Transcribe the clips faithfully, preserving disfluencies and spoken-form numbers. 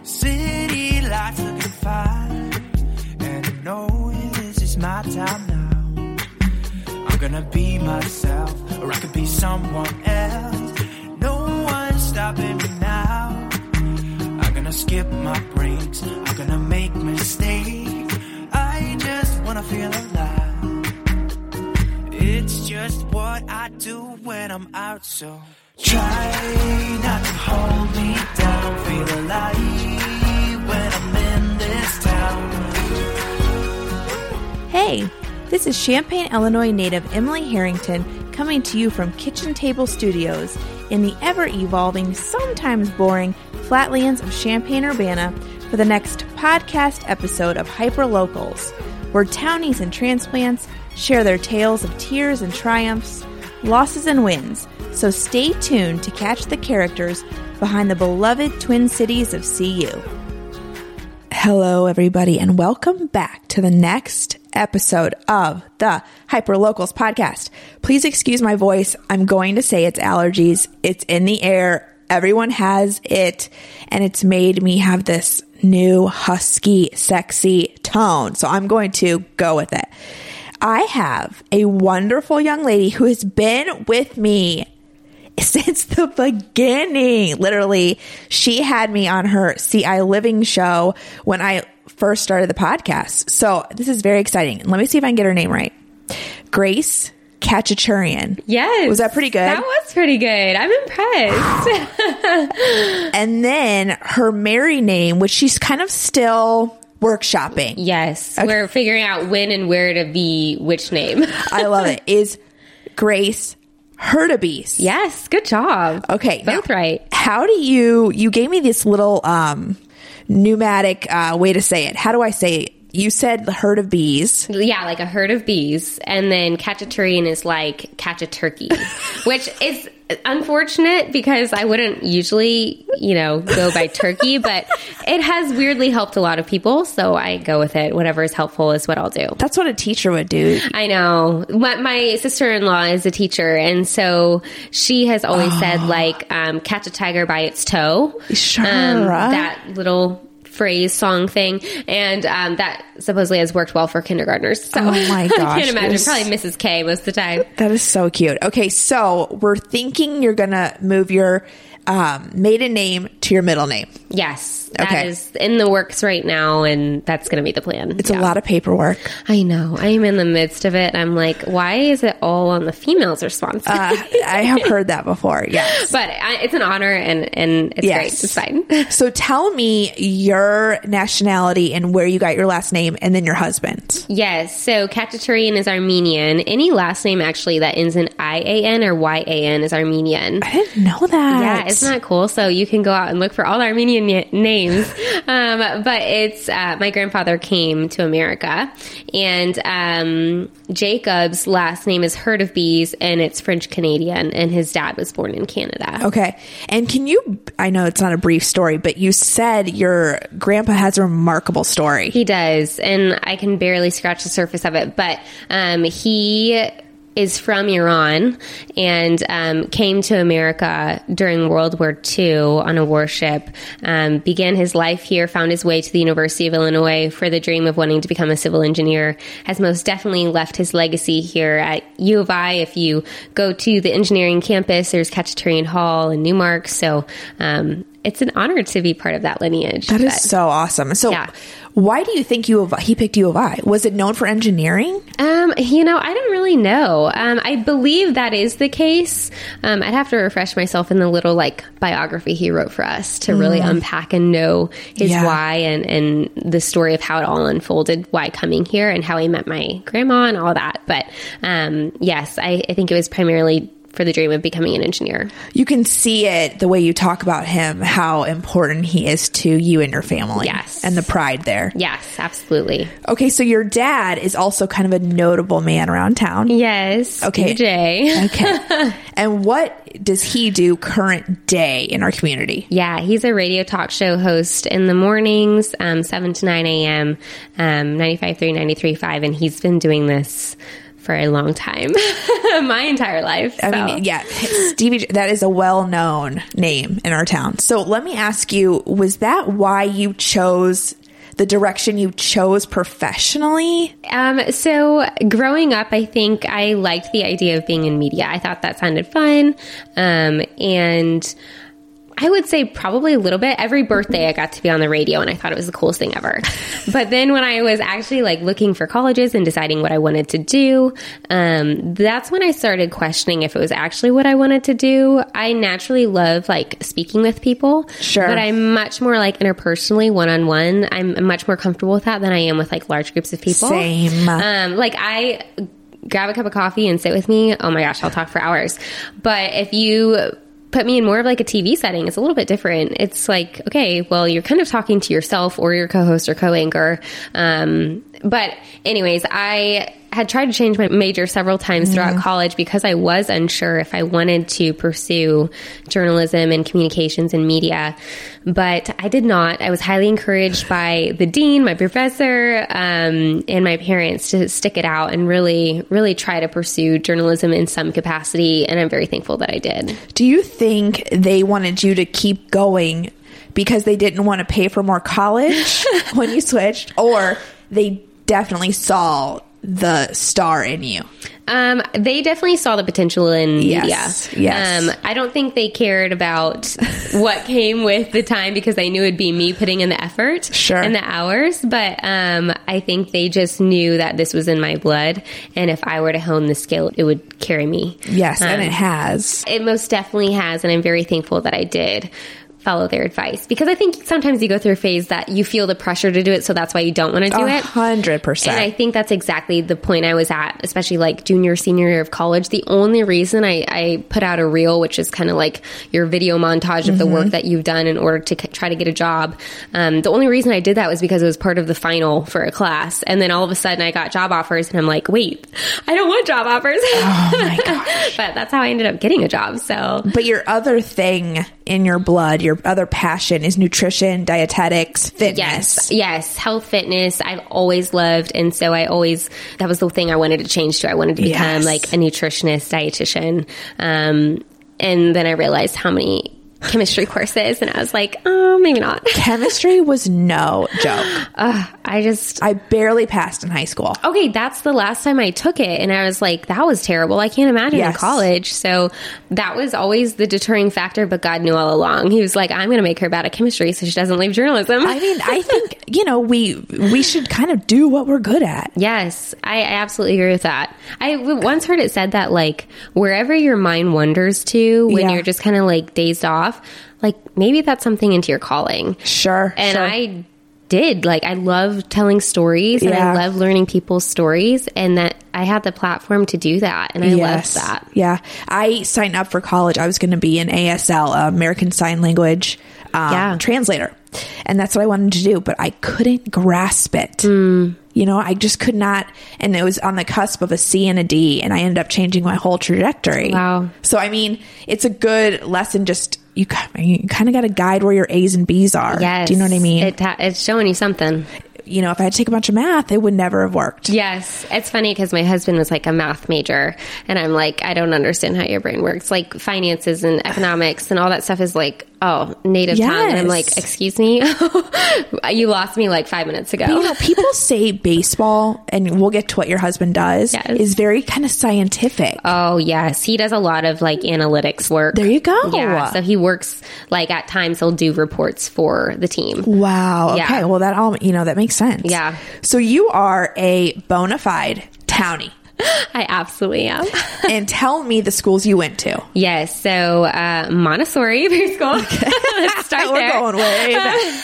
City lights looking fine, and I know this is my time now. I'm gonna be myself, or I could be someone else. No one's stopping me now. I'm gonna skip my breaks, I'm gonna make mistakes. I just wanna feel alive. It's just what I do when I'm out, so try not to hold me down. Feel alive when I'm in this town. Hey, this is Champaign, Illinois native Emily Harrington coming to you from Kitchen Table Studios in the ever-evolving, sometimes boring flatlands of Champaign-Urbana for the next podcast episode of Hyperlocals, where townies and transplants share their tales of tears and triumphs, losses and wins. So stay tuned to catch the characters behind the beloved Twin Cities of C U. Hello, everybody, and welcome back to the next episode of the Hyperlocals podcast. Please excuse my voice. I'm going to say it's allergies. It's in the air. Everyone has it, and it's made me have this new husky, sexy tone. So I'm going to go with it. I have a wonderful young lady who has been with me since the beginning. Literally, she had me on her C I Living show when I first started the podcast. So this is very exciting. Let me see if I can get her name right. Grace Kachachurian. Yes. Was that pretty good? That was pretty good. I'm impressed. And then her married name, which she's kind of still workshopping. Yes. Okay. We're figuring out when and where to be which name. I love it. Is Grace Hurtubise. Yes. Good job. Okay. Both now, right. How do you, you gave me this little um, pneumatic uh, way to say it. How do I say it? You said the herd of bees. Yeah, like a herd of bees. And then Kachachurian is like catch a turkey, which is unfortunate because I wouldn't usually, you know, go by turkey, but it has weirdly helped a lot of people. So I go with it. Whatever is helpful is what I'll do. That's what a teacher would do. I know. My, my sister-in-law is a teacher. And so she has always oh. said like, um, catch a tiger by its toe. Sure. Um, that little phrase song thing, and um, that supposedly has worked well for kindergartners. So oh my gosh. I can't imagine. Was, probably Missus K most of the time. That is so cute. Okay, so we're thinking you're gonna move your um, maiden name to your middle name. Yes, that okay. is in the works right now, and that's going to be the plan. It's yeah. a lot of paperwork. I know. I am in the midst of it. I'm like, why is it all on the female's responsibility? Uh, I have heard that before. Yes, but I, it's an honor, and and it's yes. great. It's fine. So tell me your nationality and where you got your last name, and then your husband. Yes. So Kachachurian is Armenian. Any last name actually that ends in I A N or Y A N is Armenian. I didn't know that. Yeah, isn't that cool? So you can go out and look for all the Armenian na- names. Um, but it's, uh, my grandfather came to America, and um, Jacob's last name is Herd of Bees, and it's French Canadian, and his dad was born in Canada. Okay. And can you, I know it's not a brief story, but you said your grandpa has a remarkable story. He does, and I can barely scratch the surface of it, but um, he is from Iran and um, came to America during World War Two on a warship, um, began his life here, found his way to the University of Illinois for the dream of wanting to become a civil engineer, has most definitely left his legacy here at U of I. If you go to the engineering campus, there's Kachachurian Hall and Newmark, so um, it's an honor to be part of that lineage. That is but, so awesome. So yeah. Why do you think U of I, he picked U of I? Was it known for engineering? Um, you know, I don't really know. Um, I believe that is the case. Um, I'd have to refresh myself in the little like biography he wrote for us to mm. really unpack and know his yeah. why and, and the story of how it all unfolded, why coming here and how he met my grandma and all that. But um, yes, I, I think it was primarily for the dream of becoming an engineer. You can see it the way you talk about him, how important he is to you and your family. Yes. And the pride there. Yes, absolutely. Okay, so your dad is also kind of a notable man around town. Yes. Okay. D J. Okay. And what does he do current day in our community? Yeah, he's a radio talk show host in the mornings, um, seven to nine a.m., um, ninety-five point three, ninety-three point five, and he's been doing this for a long time, my entire life. So. I mean, yeah, Stevie, that is a well-known name in our town. So let me ask you, was that why you chose the direction you chose professionally? Um, so growing up, I think I liked the idea of being in media. I thought that sounded fun. Um, and I would say probably a little bit. Every birthday I got to be on the radio and I thought it was the coolest thing ever. But then when I was actually like looking for colleges and deciding what I wanted to do, um, that's when I started questioning if it was actually what I wanted to do. I naturally love like speaking with people. Sure. But I'm much more like interpersonally one-on-one. I'm much more comfortable with that than I am with like large groups of people. Same. Um, like I grab a cup of coffee and sit with me. Oh my gosh, I'll talk for hours. But if you put me in more of like a T V setting, it's a little bit different. It's like, okay, well, you're kind of talking to yourself or your co-host or co-anchor. Um, but anyways, I had tried to change my major several times throughout mm. college because I was unsure if I wanted to pursue journalism and communications and media, but I did not. I was highly encouraged by the dean, my professor, um, and my parents to stick it out and really, really try to pursue journalism in some capacity. And I'm very thankful that I did. Do you think they wanted you to keep going because they didn't want to pay for more college when you switched, or they definitely saw the star in you? Um, they definitely saw the potential in yes, media. Yes. Um, I don't think they cared about what came with the time because they knew it'd be me putting in the effort sure. and the hours. But um, I think they just knew that this was in my blood. And if I were to hone the skill, it would carry me. Yes, um, and it has. It most definitely has. And I'm very thankful that I did follow their advice, because I think sometimes you go through a phase that you feel the pressure to do it, so that's why you don't want to do it. A hundred percent. And I think that's exactly the point I was at, especially like junior, senior year of college. The only reason I, I put out a reel, which is kind of like your video montage of mm-hmm. the work that you've done in order to c- try to get a job. Um, the only reason I did that was because it was part of the final for a class. And then all of a sudden I got job offers and I'm like, wait, I don't want job offers. Oh my gosh. But that's how I ended up getting a job. So, but your other thing in your blood, your other passion is nutrition, dietetics, fitness. Yes, yes, health, fitness. I've always loved, and so I always, that was the thing I wanted to change to. I wanted to become yes. like a nutritionist, dietitian. Um, and then I realized how many chemistry courses, and I was like, oh, maybe not. Chemistry was no joke. Uh, I just... I barely passed in high school. Okay, that's the last time I took it, and I was like, that was terrible. I can't imagine yes. in college. So that was always the deterring factor, but God knew all along. He was like, I'm going to make her bad at chemistry so she doesn't leave journalism. I mean, I think, you know, we we should kind of do what we're good at. Yes, I, I absolutely agree with that. I once heard it said that, like, wherever your mind wanders to when yeah. you're just kind of, like, dazed off, like, maybe that's something into your calling. Sure. And sure. I did. Like, I love telling stories, and yeah. I love learning people's stories, and that I had the platform to do that, and I yes. loved that. Yeah. I signed up for college. I was going to be an A S L, uh, American Sign Language um, yeah. translator. And that's what I wanted to do, but I couldn't grasp it. Mm. You know, I just could not. And it was on the cusp of a C and a D, and I ended up changing my whole trajectory. Wow. So, I mean, it's a good lesson. Just you, you kind of got to guide where your A's and B's are. Yes. Do you know what I mean? It ta- it's showing you something. You know, if I had to take a bunch of math, it would never have worked. Yes. It's funny because my husband was like a math major, and I'm like, I don't understand how your brain works. Like finances and economics and all that stuff is like, oh, native yes. tongue. And I'm like, excuse me? You lost me like five minutes ago. But, you know, people say baseball, and we'll get to what your husband does, yes. is very kind of scientific. Oh, yes. He does a lot of like analytics work. There you go. Yeah. So he works, like, at times he'll do reports for the team. Wow. Okay. Yeah. Well, that all, you know, that makes sense. Yeah. So you are a bona fide townie. I absolutely am. And tell me the schools you went to. Yes. So uh, Montessori preschool. Okay. Let's start We're there. going way back.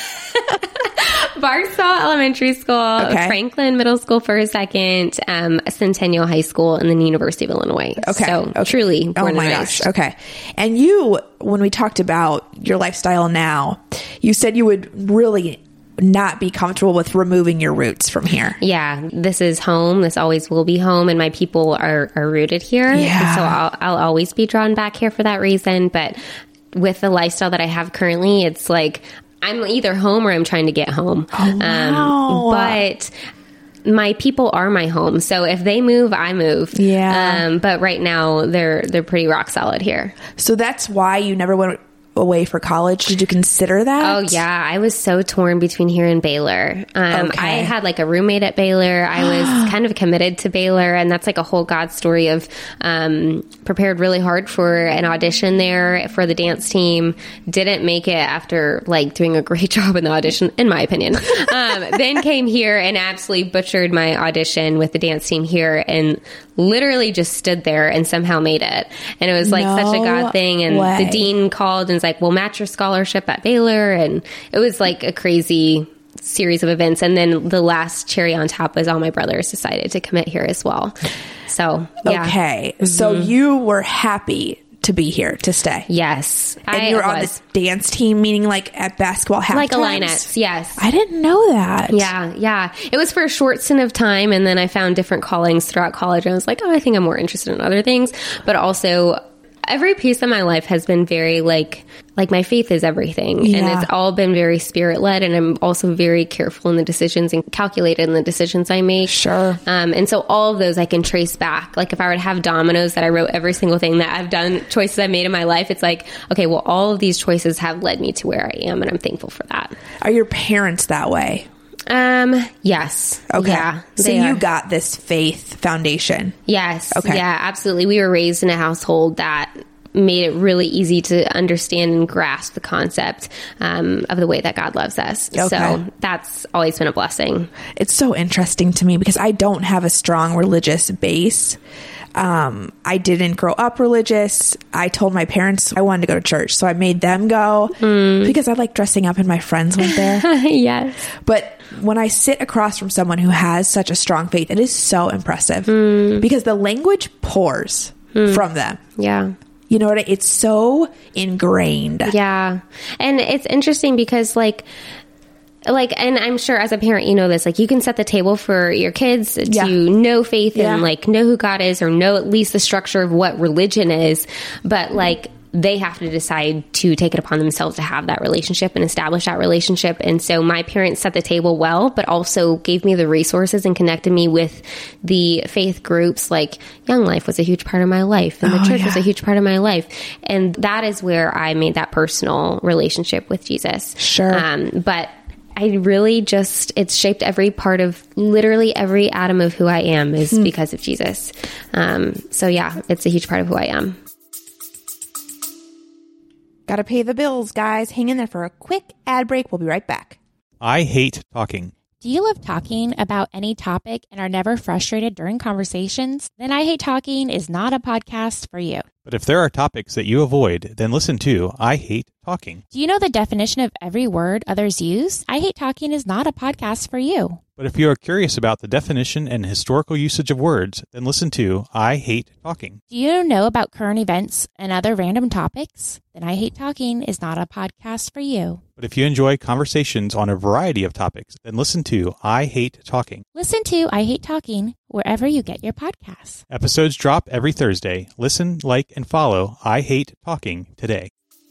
Barstow Elementary School, okay. Franklin Middle School for a second, um, Centennial High School, and then University of Illinois. Okay. So okay. truly born oh my and gosh. raised. Okay. And you, when we talked about your lifestyle now, you said you would really not be comfortable with removing your roots from here. Yeah, this is home. This always will be home, and my people are, are rooted here. Yeah. And so I'll, I'll always be drawn back here for that reason. But with the lifestyle that I have currently, it's like I'm either home or I'm trying to get home. Oh, wow. Um, but my people are my home. So if they move, I move. Yeah. Um, but right now they're, they're pretty rock solid here. So that's why you never went away for college. Did you consider that? Oh yeah. I was so torn between here and Baylor. Um, Okay. I had like a roommate at Baylor. I was kind of committed to Baylor, and that's like a whole God story of, um, prepared really hard for an audition there for the dance team. Didn't make it after like doing a great job in the audition, in my opinion. Um, then came here and absolutely butchered my audition with the dance team here, and literally just stood there and somehow made it. And it was like No such a God thing. And way. the dean called and was like, we'll match your scholarship at Baylor. And it was like a crazy series of events. And then the last cherry on top was all my brothers decided to commit here as well. So, yeah. Okay. So you were happy to be here, to stay. Yes. And I you were on was. this dance team, meaning like at basketball half Like a times? Linettes, yes. I didn't know that. Yeah, yeah. It was for a short stint of time, and then I found different callings throughout college. I was like, oh, I think I'm more interested in other things. But also, every piece of my life has been very like, like my faith is everything. Yeah. And it's all been very spirit led. And I'm also very careful in the decisions and calculated in the decisions I make. Sure. Um, and so all of those I can trace back. Like if I were to have dominoes that I wrote every single thing that I've done, choices I've made in my life, it's like, okay, well, all of these choices have led me to where I am. And I'm thankful for that. Are your parents that way? Um, yes. Okay. Yeah. So they you are. got this faith foundation. Yes. Okay. Yeah, absolutely. We were raised in a household that made it really easy to understand and grasp the concept um, of the way that God loves us. Okay. So that's always been a blessing. It's so interesting to me because I don't have a strong religious base. Um, I didn't grow up religious. I told my parents I wanted to go to church, so I made them go because I like dressing up and my friends went there. Yes. But when I sit across from someone who has such a strong faith, it is so impressive because the language pours from them. Yeah. You know what? I, it's so ingrained. Yeah. And it's interesting because like, like, and I'm sure as a parent, you know this, like you can set the table for your kids to Yeah. know faith Yeah. and like know who God is or know at least the structure of what religion is. But like, they have to decide to take it upon themselves to have that relationship and establish that relationship. And so my parents set the table well, but also gave me the resources and connected me with the faith groups. Like Young Life was a huge part of my life, and the Oh, church yeah. was a huge part of my life. And that is where I made that personal relationship with Jesus. Sure. Um, but I really just, it's shaped every part of literally every atom of who I am is Hmm. because of Jesus. Um, so yeah, it's a huge part of who I am. Gotta pay the bills, guys. Hang in there for a quick ad break. We'll be right back. I hate talking. Do you love talking about any topic and are never frustrated during conversations? Then I Hate Talking is not a podcast for you. But if there are topics that you avoid, then listen to I Hate Talking. Do you know the definition of every word others use? I Hate Talking is not a podcast for you. But if you are curious about the definition and historical usage of words, then listen to I Hate Talking. Do you know about current events and other random topics? Then I Hate Talking is not a podcast for you. But if you enjoy conversations on a variety of topics, then listen to I Hate Talking. Listen to I Hate Talking wherever you get your podcasts. Episodes drop every Thursday. Listen, like, and follow I Hate Talking today.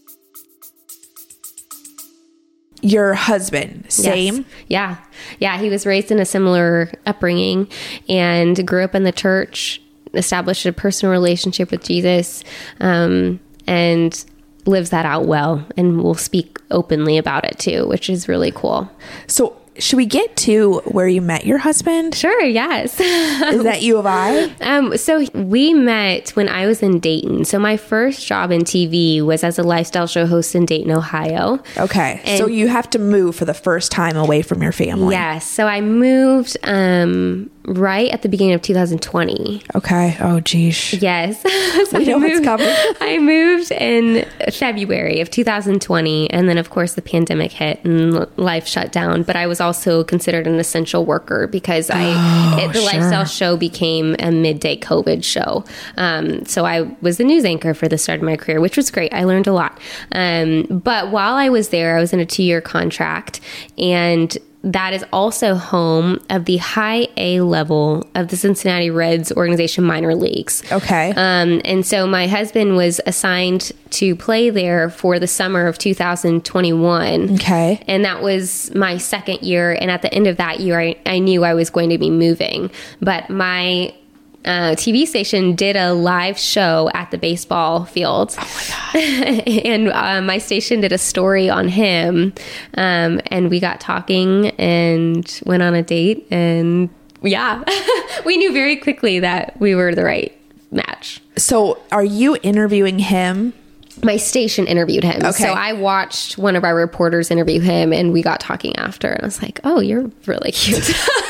Your husband, same? Yes. Yeah. Yeah. He was raised in a similar upbringing and grew up in the church, established a personal relationship with Jesus, um, and lives that out well and will speak openly about it too, which is really cool. So should we get to where you met your husband? Sure. Yes. Is that U of I? Um, so we met when I was in Dayton. So my first job in T V was as a lifestyle show host in Dayton, Ohio. Okay. And- so you have to move for the first time away from your family. Yes. So I moved um, right at the beginning of two thousand twenty. Okay. Oh, geez. Yes. So We know I what's moved, coming. I moved in February of two thousand twenty. And then, of course, the pandemic hit and l- life shut down. But I was also considered an essential worker because I Oh, it, the sure. lifestyle show became a midday COVID show. Um, so I was the news anchor for the start of my career, which was great. I learned a lot. Um, but while I was there, I was in a two-year contract. And that is also home of the high A level of the Cincinnati Reds organization minor leagues. Okay. Um, and so my husband was assigned to play there for the summer of two thousand twenty-one. Okay. And that was my second year. And at the end of that year, I, I knew I was going to be moving. But my Uh, T V station did a live show at the baseball field. Oh my God. And uh, my station did a story on him. Um, and we got talking and went on a date. And yeah, we knew very quickly that we were the right match. So are you interviewing him? My station interviewed him. Okay. So I watched one of our reporters interview him, and we got talking after. And I was like, oh, you're really cute.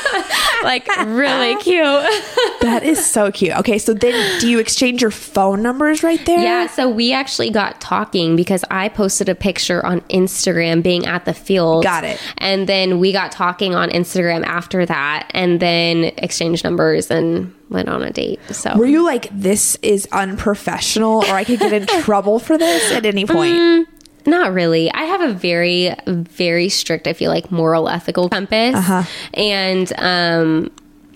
Like, really cute. That is so cute. Okay, so then do you exchange your phone numbers right there? Yeah, so we actually got talking because I posted a picture on Instagram being at the field. Got it. And then we got talking on Instagram after that, and then exchanged numbers and went on a date. So Were you like, this is unprofessional, or I could get in trouble for this at any point? Mm, not really. I have a very, very strict, I feel like, moral, ethical compass. Uh-huh. And, um,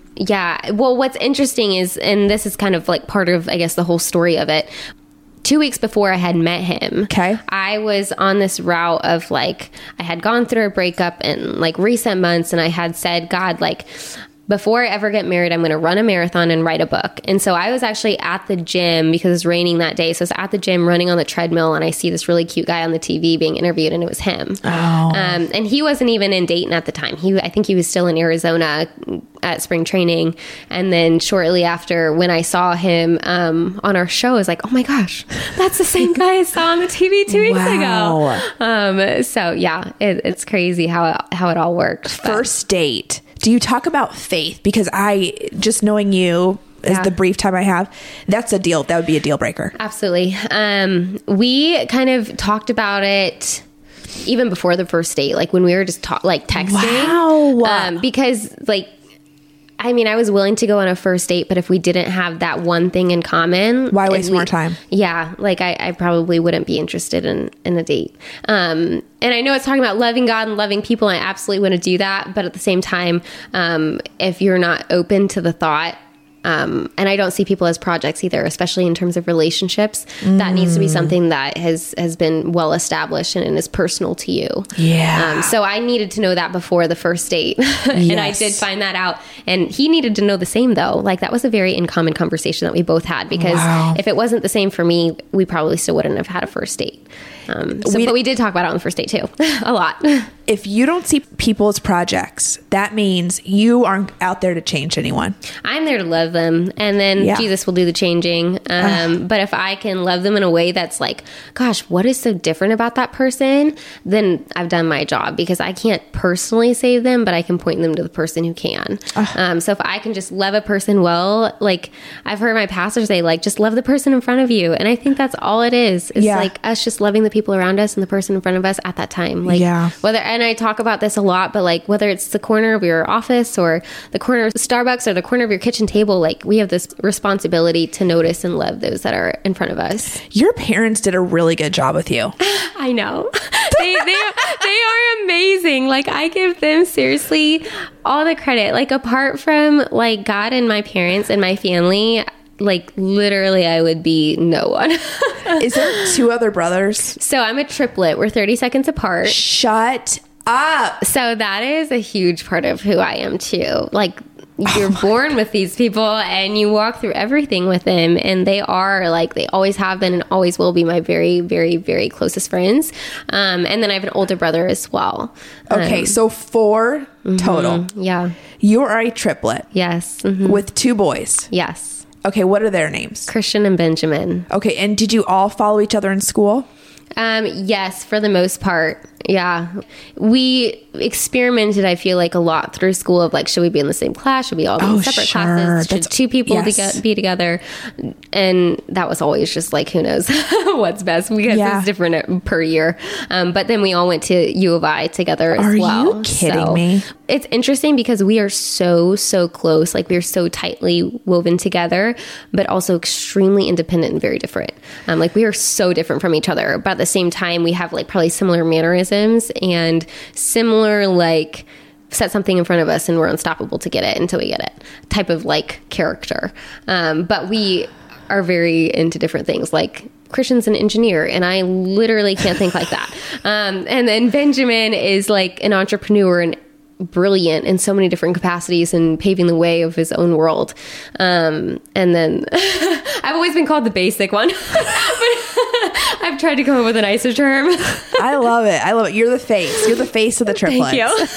yeah, well, what's interesting is, and this is kind of like part of, I guess, the whole story of it. Two weeks before I had met him, Okay. I was on this route of like, I had gone through a breakup in like recent months, and I had said, God, like, before I ever get married, I'm going to run a marathon and write a book. And so I was actually at the gym because it was raining that day. So I was at the gym running on the treadmill, and I see this really cute guy on the T V being interviewed, and it was him. Oh. Um, and he wasn't even in Dayton at the time. He, I think he was still in Arizona at spring training. And then shortly after, when I saw him um, on our show, I was like, oh my gosh, that's the same guy I saw on the T V two weeks Wow. ago. Um, so yeah, it, it's crazy how it, how it all worked. But- First date. Do you talk about faith? Because I, just knowing you as Yeah. the brief time I have, that's a deal. That would be a deal breaker. Absolutely. Um, we kind of talked about it even before the first date, like when we were just talk, like texting. Wow. Um, because like, I mean, I was willing to go on a first date, but if we didn't have that one thing in common, Why and waste we- more time? Yeah, like I, I probably wouldn't be interested in, in a date. Um, and I know it's talking about loving God and loving people, and I absolutely want to do that. But at the same time, um, if you're not open to the thought, um, and I don't see people as projects either, especially in terms of relationships, mm. that needs to be something that has, has been well established and, and is personal to you. Yeah. Um, so I needed to know that before the first date. And I Yes. did find that out. And he needed to know the same, though. Like, that was a very in common conversation that we both had, because Wow. if it wasn't the same for me, we probably still wouldn't have had a first date. Um, so, We- but we did talk about it on the first date, too. A lot. If you don't see people as projects, that means you aren't out there to change anyone. I'm there to love them, and then Yeah. Jesus will do the changing. Um, but if I can love them in a way that's like, gosh, what is so different about that person? Then I've done my job, because I can't personally save them, but I can point them to the person who can. Um, so if I can just love a person well, like I've heard my pastor say, like, just love the person in front of you. And I think that's all it is. It's Yeah. like us just loving the people around us and the person in front of us at that time. Like, Yeah. whether, and I talk about this a lot, but like whether it's the corner of your office or the corner of Starbucks or the corner of your kitchen table, like we have this responsibility to notice and love those that are in front of us. Your parents did a really good job with you. I know. they, they, they are amazing. Like, I give them seriously all the credit. Like, apart from like God and my parents and my family, like literally I would be no one. Is there two other brothers? So I'm a triplet. We're thirty seconds apart. Shut up. So that is a huge part of who I am too. Like, you're Oh born with these people and you walk through everything with them, and they are like, they always have been and always will be my very, very, very closest friends. Um, and then I have an older brother as well. Okay, Um, so four total. yeah. You are a triplet Yes. Mhm. with two boys. Yes. Okay, what are their names? Christian and Benjamin. Okay, and did you all follow each other in school? Um, yes, for the most part. Yeah. We experimented, I feel like, a lot through school of like, should we be in the same class? Should we all be Oh, in separate sure. classes? Should That's- two people yes. to get, be together? And that was always just like, who knows what's best, because Yeah. it's different per year. Um, but then we all went to U of I together as Are you well. kidding me? It's interesting because we are so, so close. Like, we are so tightly woven together, but also extremely independent and very different. Um, like, we are so different from each other, but at the same time, we have like probably similar mannerisms and similar like set something in front of us and we're unstoppable to get it until we get it type of like character. Um, but we are very into different things. Like Christian's an engineer and I literally can't think like that. Um, and then Benjamin is like an entrepreneur and brilliant in so many different capacities and paving the way of his own world. Um, and then I've always been called the basic one, but I've tried to come up with a nicer term. I love it. I love it. You're the face. You're the face of the triplets.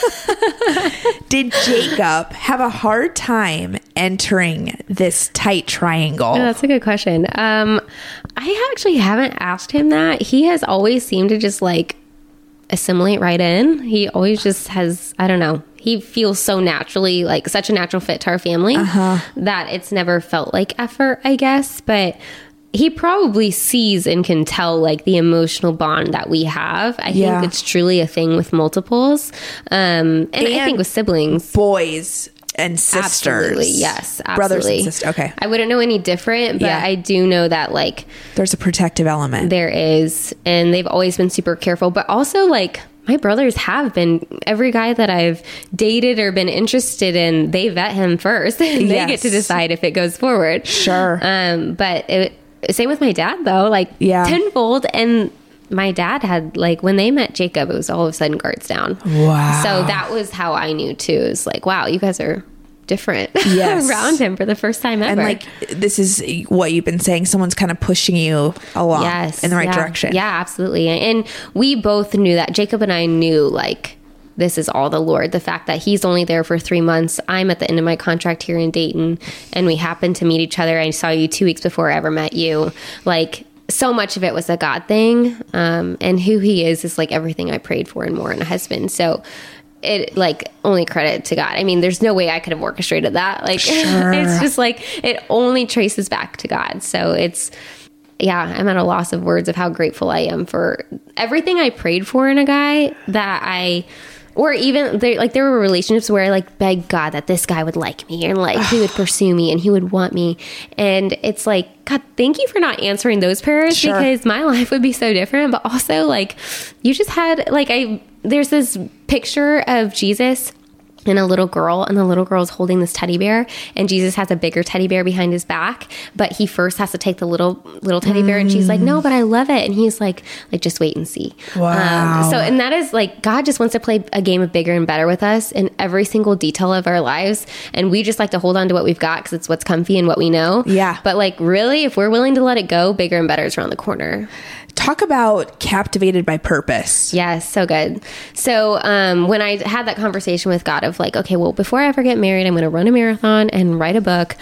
Thank you. Did Jacob have a hard time entering this tight triangle? Oh, that's a good question. Um, I actually haven't asked him that. He has always seemed to just like assimilate right in. He always just has, I don't know, he feels so naturally, like such a natural fit to our family uh-huh. that it's never felt like effort, I guess. But he probably sees and can tell like the emotional bond that we have. I yeah. think it's truly a thing with multiples. Um, and, and I think with siblings. Boys and sisters. Absolutely, yes. Absolutely. Brothers and sisters. Okay. I wouldn't know any different, but yeah. I do know that like there's a protective element. There is. And they've always been super careful, but also like my brothers have been. Every guy that I've dated or been interested in, they vet him first and they yes. get to decide if it goes forward. Sure. Um, but it, same with my dad though, like yeah. tenfold. And my dad had like, when they met Jacob, it was all of a sudden guards down. Wow. So that was how I knew too. It was like, wow, you guys are different yes. around him for the first time ever. And like, this is what you've been saying. Someone's kind of pushing you along yes, in the right yeah. direction. Yeah, absolutely. And we both knew that. Jacob and I knew like, this is all the Lord. The fact that he's only there for three months. I'm at the end of my contract here in Dayton and we happened to meet each other. I saw you two weeks before I ever met you. Like, so much of it was a God thing. Um, and who he is, is like everything I prayed for and more in a husband. So it like only credit to God. I mean, there's no way I could have orchestrated that. Like, sure. It's just like, it only traces back to God. So it's, yeah, I'm at a loss of words of how grateful I am for everything I prayed for in a guy that I, or even there, like there were relationships where I like begged God that this guy would like me and like he would pursue me and he would want me. And it's like, God, thank you for not answering those prayers sure. because my life would be so different. But also like you just had like, I, there's this picture of Jesus and a little girl, and the little girl's holding this teddy bear, and Jesus has a bigger teddy bear behind his back, but he first has to take the little little teddy mm. bear, and she's like, no, but I love it. And he's like, like just wait and see. Wow. Um, so, and that is like, God just wants to play a game of bigger and better with us in every single detail of our lives. And we just like to hold on to what we've got because it's what's comfy and what we know. Yeah. But like, really, if we're willing to let it go, bigger and better is around the corner. Talk about captivated by purpose. Yes, so good. So um, when I had that conversation with God of like, okay, well, before I ever get married, I'm going to run a marathon and write a book.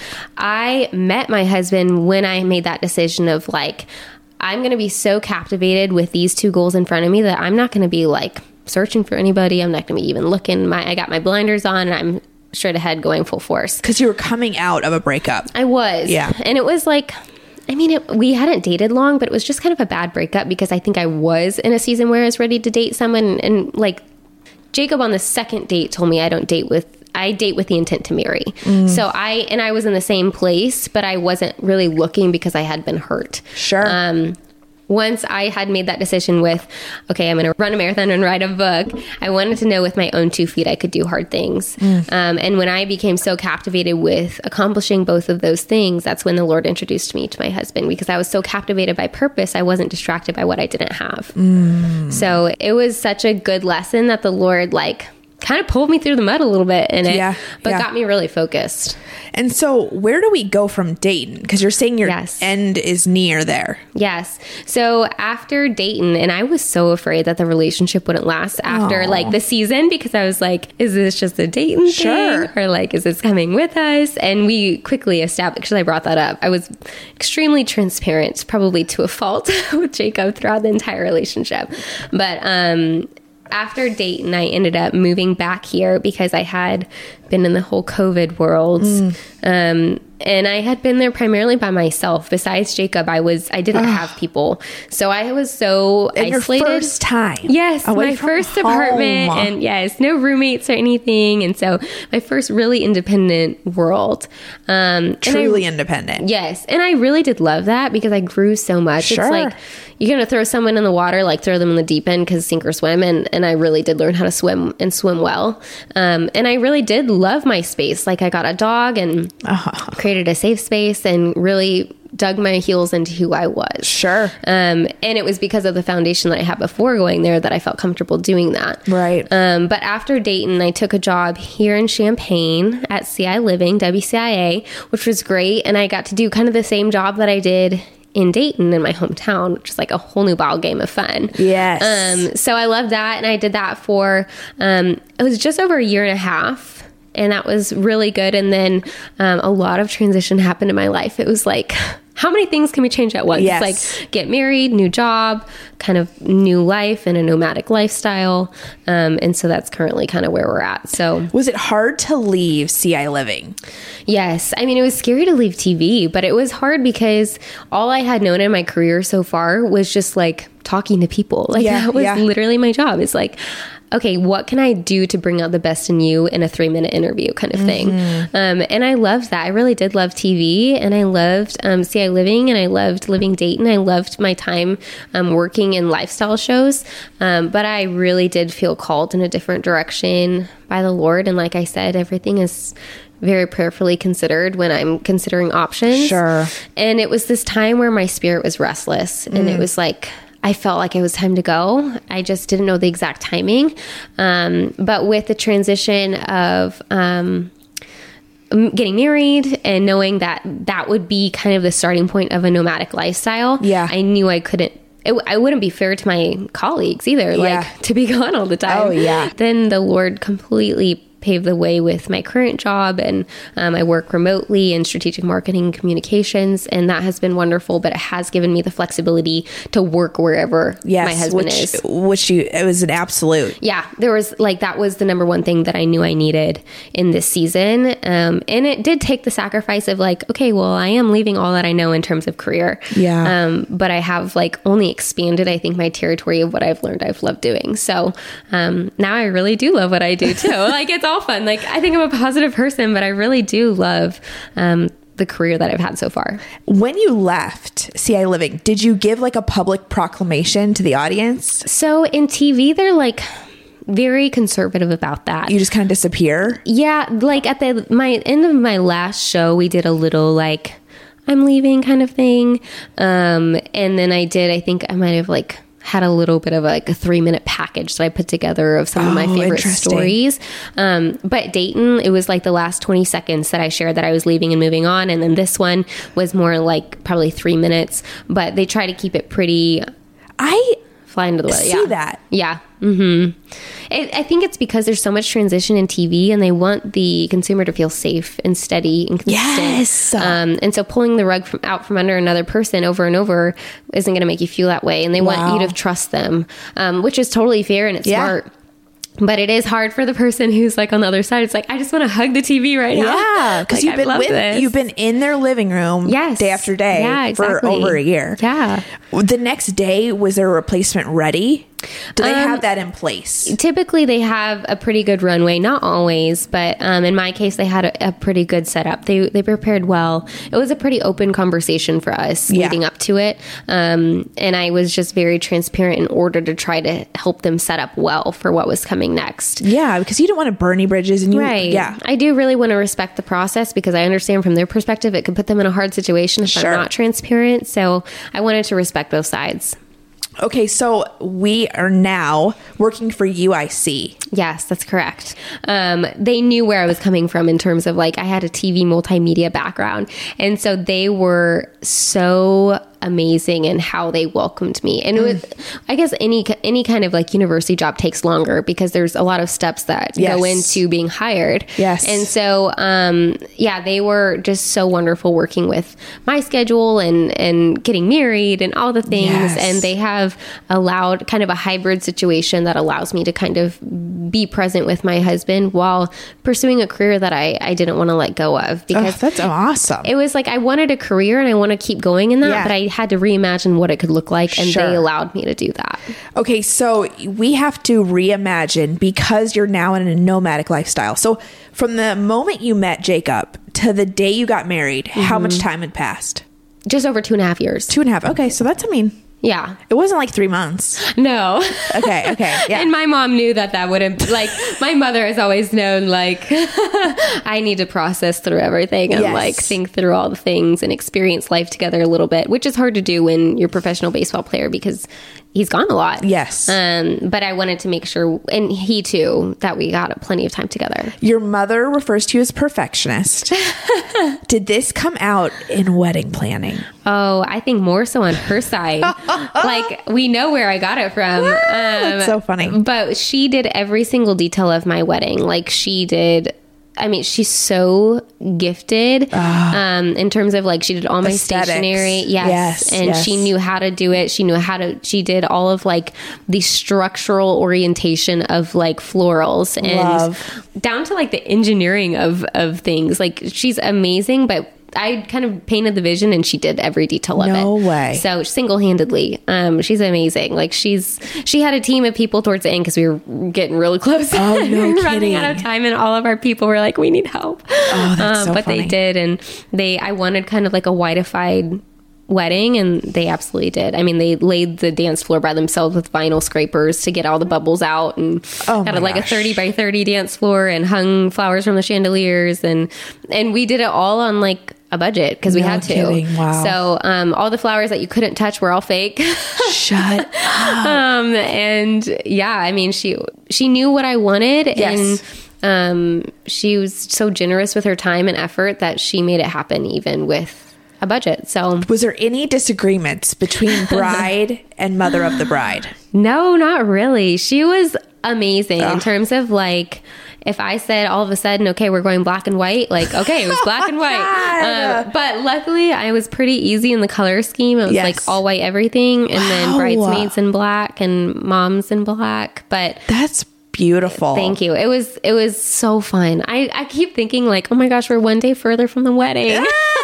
I met my husband when I made that decision of like, I'm going to be so captivated with these two goals in front of me that I'm not going to be like searching for anybody. I'm not going to be even looking. My I got my blinders on and I'm straight ahead going full force. Because you were coming out of a breakup. I was. Yeah. And it was like... I mean, it, we hadn't dated long, but it was just kind of a bad breakup because I think I was in a season where I was ready to date someone. And, and like Jacob on the second date told me I don't date with, I date with the intent to marry. Mm. So I, and I was in the same place, but I wasn't really looking because I had been hurt. Sure. Um, once I had made that decision with, okay, I'm going to run a marathon and write a book, I wanted to know with my own two feet I could do hard things. Mm. Um, and when I became so captivated with accomplishing both of those things, that's when the Lord introduced me to my husband because I was so captivated by purpose, I wasn't distracted by what I didn't have. Mm. So it was such a good lesson that the Lord like kind of pulled me through the mud a little bit in it, yeah, but yeah. got me really focused. And so where do we go from Dayton? Because you're saying your yes. end is near there. Yes. So after Dayton, and I was so afraid that the relationship wouldn't last after Aww. like the season because I was like, is this just a Dayton sure. thing? Or like, is this coming with us? And we quickly established, because I brought that up, I was extremely transparent, probably to a fault with Jacob throughout the entire relationship. But, um, after Dayton, I ended up moving back here because I had been in the whole COVID world. Mm. Um, and I had been there primarily by myself. Besides Jacob, I was, I didn't oh. have people. So I was so and isolated. Your first time. Yes. My first home. apartment, and yes, no roommates or anything. And so my first really independent world. Um, Truly I, independent. Yes. And I really did love that because I grew so much. Sure. It's like, you're going to throw someone in the water, like throw them in the deep end because sink or swim. And, and I really did learn how to swim and swim well. Um, and I really did love my space. Like I got a dog and uh-huh. created a safe space and really dug my heels into who I was. Sure. Um, and it was because of the foundation that I had before going there that I felt comfortable doing that. Right. Um, but after Dayton, I took a job here in Champaign at C I Living, W C I A, which was great. And I got to do kind of the same job that I did in Dayton in my hometown, which is like a whole new ball game of fun. Yes. Um, so I loved that. And I did that for, um, it was just over a year and a half. And that was really good. And then um, a lot of transition happened in my life. It was like, how many things can we change at once? Yes. Like get married, new job, kind of new life and a nomadic lifestyle. Um, and so that's currently kind of where we're at. So was it hard to leave C I Living? Yes. I mean, it was scary to leave T V, but it was hard because all I had known in my career so far was just like talking to people. Like yeah, that was yeah. literally my job. It's like, okay, what can I do to bring out the best in you in a three minute interview kind of thing? Mm-hmm. Um, and I loved that. I really did love T V and I loved um, C I Living and I loved living Dayton. I loved my time um, working in lifestyle shows. Um, but I really did feel called in a different direction by the Lord. And like I said, everything is very prayerfully considered when I'm considering options. Sure. And it was this time where my spirit was restless and mm. it was like, I felt like it was time to go. I just didn't know the exact timing. Um, but with the transition of um, getting married and knowing that that would be kind of the starting point of a nomadic lifestyle, yeah. I knew I couldn't, it, I wouldn't be fair to my colleagues either, yeah. like to be gone all the time. Oh, yeah. Then the Lord completely paved the way with my current job, and um, I work remotely in strategic marketing and communications, and that has been wonderful, but it has given me the flexibility to work wherever yes, my husband which, is. Which you, it was an absolute. Yeah, there was like, that was the number one thing that I knew I needed in this season. Um, and it did take the sacrifice of like, okay, well, I am leaving all that I know in terms of career. Yeah. Um, but I have like only expanded, I think, my territory of what I've learned I've loved doing. So um, now I really do love what I do too. Like it's all fun. Like I think I'm a positive person, but I really do love um, the career that I've had so far. When you left C I Living, did you give like a public proclamation to the audience? So in T V, they're like very conservative about that. You just kind of disappear? Yeah. Like at the my end of my last show, we did a little like, I'm leaving kind of thing. Um, and then I did, I think I might have like had a little bit of like a three minute package that I put together of some oh, of my favorite stories. Um, but Dayton, it was like the last twenty seconds that I shared that I was leaving and moving on. And then this one was more like probably three minutes, but they try to keep it pretty. I fly into the see yeah. that. Yeah. Mm-hmm. It, I think it's because there's so much transition in T V and they want the consumer to feel safe and steady and consistent. Yes. Um, and so pulling the rug from, out from under another person over and over isn't going to make you feel that way. And they wow. want you to trust them, um, which is totally fair and it's yeah. smart. But it is hard for the person who's like on the other side. It's like, I just want to hug the T V right now. Yeah, because like, you've been with, this. you've been in their living room yes. day after day yeah, exactly. for over a year. Yeah. The next day, was there a replacement ready? Do they um, have that in place? Typically, they have a pretty good runway. Not always, but um, in my case, they had a, a pretty good setup. They they prepared well. It was a pretty open conversation for us yeah. leading up to it, um, and I was just very transparent in order to try to help them set up well for what was coming next. Yeah, because you don't want to burn any bridges, and you right. Yeah, I do really want to respect the process because I understand from their perspective it could put them in a hard situation if sure. I'm not transparent. So I wanted to respect both sides. Okay, so we are now working for U I C. Yes, that's correct. Um, they knew where I was coming from in terms of like I had a T V multimedia background. And so they were so amazing in how they welcomed me. And it was, I guess any any kind of like university job takes longer because there's a lot of steps that Yes. go into being hired. Yes. And so, um, yeah, they were just so wonderful working with my schedule and, and getting married and all the things. Yes. And they have allowed kind of a hybrid situation that allows me to kind of be present with my husband while pursuing a career that I, I didn't want to let go of, Oh, because that's awesome. it was like I wanted a career and I want to keep going in that, Yeah. but I had to reimagine what it could look like, and Sure. they allowed me to do that. Okay, so we have to reimagine because you're now in a nomadic lifestyle. So from the moment you met Jacob to the day you got married, Mm-hmm. how much time had passed? Just over two and a half years. Two and a half. Okay, so that's, I mean, Yeah. it wasn't like three months. No. Okay, okay, yeah. And my mom knew that that wouldn't, like, my mother has always known, like, I need to process through everything and, Yes. like, think through all the things and experience life together a little bit, which is hard to do when you're a professional baseball player because he's gone a lot. Yes. Um, but I wanted to make sure, and he too, that we got plenty of time together. Your mother refers to you as perfectionist. Did this come out in wedding planning? Oh, I think more so on her side. Like, we know where I got it from. Um, That's so funny. But she did every single detail of my wedding. Like, she did. I mean, she's so gifted um, in terms of, like, she did all my Aesthetics. stationery. Yes. Yes, And yes. she knew how to do it. She knew how to, she did all of, like, the structural orientation of, like, florals and Love. down to, like, the engineering of, of things. Like, she's amazing, but I kind of painted the vision and she did every detail of it. No way. So single-handedly, um, she's amazing. Like, she's, she had a team of people towards the end because we were getting really close. Oh, no We were running kidding. out of time, and all of our people were like, we need help. Oh, that's so But funny. they did. And they, I wanted kind of like a whiteified wedding, and they absolutely did. I mean, they laid the dance floor by themselves with vinyl scrapers to get all the bubbles out, and Oh had my a, like gosh. a thirty by thirty dance floor, and hung flowers from the chandeliers, and and we did it all on like a budget because we No had to. kidding. Wow. So um, all the flowers that you couldn't touch were all fake. Shut up. um, and yeah, I mean, she she knew what I wanted, Yes. and um, she was so generous with her time and effort that she made it happen even with a budget. So Was there any disagreements between bride and mother of the bride? no, not really. She was amazing in terms of, like, if I said all of a sudden, okay, we're going black and white, like, okay, it was black and white. Uh, but luckily I was pretty easy in the color scheme. It was Yes. like all white everything, and then Wow. bridesmaids in black and moms in black. But That's beautiful. thank you. It was it was so fun. I, I keep thinking, like, oh my gosh, we're one day further from the wedding.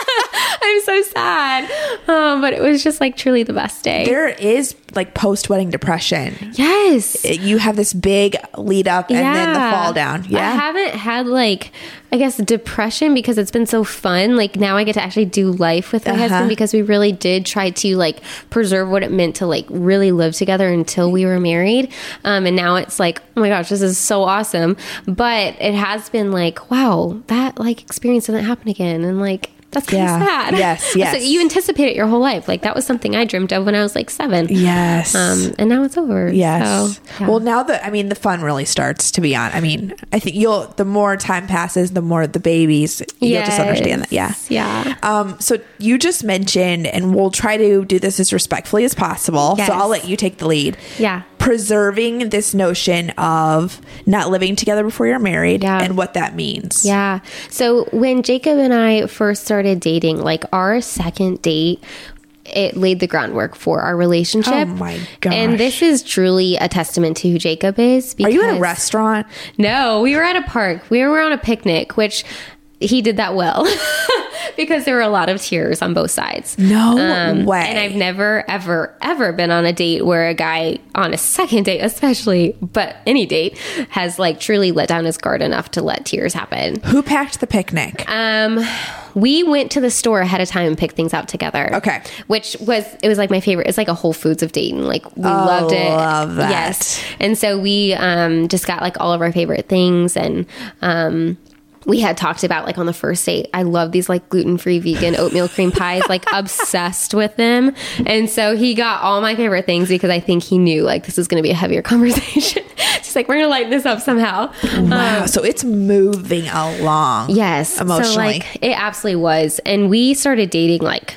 I'm so sad. Um, but it was just, like, truly the best day. There is like post-wedding depression. Yes. You have this big lead up and then the fall down. I Yeah. haven't had, like, I guess depression because it's been so fun. Like, now I get to actually do life with my Uh-huh. husband because we really did try to, like, preserve what it meant to, like, really live together until we were married. Um, and now it's like, oh my gosh, this is so awesome. But it has been like, wow, that, like, experience doesn't happen again. And, like, that's kind of Yeah. sad. Yes, yes. So you anticipate it your whole life. Like, that was something I dreamt of when I was like seven. Yes. Um, and now it's over. Yes. So, yeah. Well, now that I mean, the fun really starts. To be honest, I mean, I think you'll. The more time passes, the more the babies. You'll just understand that. Yeah. Yes. Yeah. Um. So you just mentioned, and we'll try to do this as respectfully as possible. Yes. So I'll let you take the lead. Yeah. Preserving this notion of not living together before you're married, Yeah. and what that means. Yeah. So when Jacob and I first started dating, like, our second date, it laid the groundwork for our relationship. Oh my gosh. And this is truly a testament to who Jacob is. Are you in a because- restaurant? No, we were at a park. We were on a picnic, which he did that well because there were a lot of tears on both sides. No Um, way. And I've never, ever, ever been on a date where a guy on a second date, especially, but any date, has, like, truly let down his guard enough to let tears happen. Who packed the picnic? Um, we went to the store ahead of time and picked things out together. Okay. Which was, it was like my favorite. It's like a Whole Foods of dating. Like, we loved it. love that. Yes. And so we, um, just got, like, all of our favorite things, and, um, we had talked about, like, on the first date, I love these, like, gluten-free vegan oatmeal cream pies, like, obsessed with them. And so he got all my favorite things because I think he knew, like, this is going to be a heavier conversation. She's like, we're going to lighten this up somehow. Wow. So it's moving along. Yes. Emotionally. So, like, it absolutely was. And we started dating, like,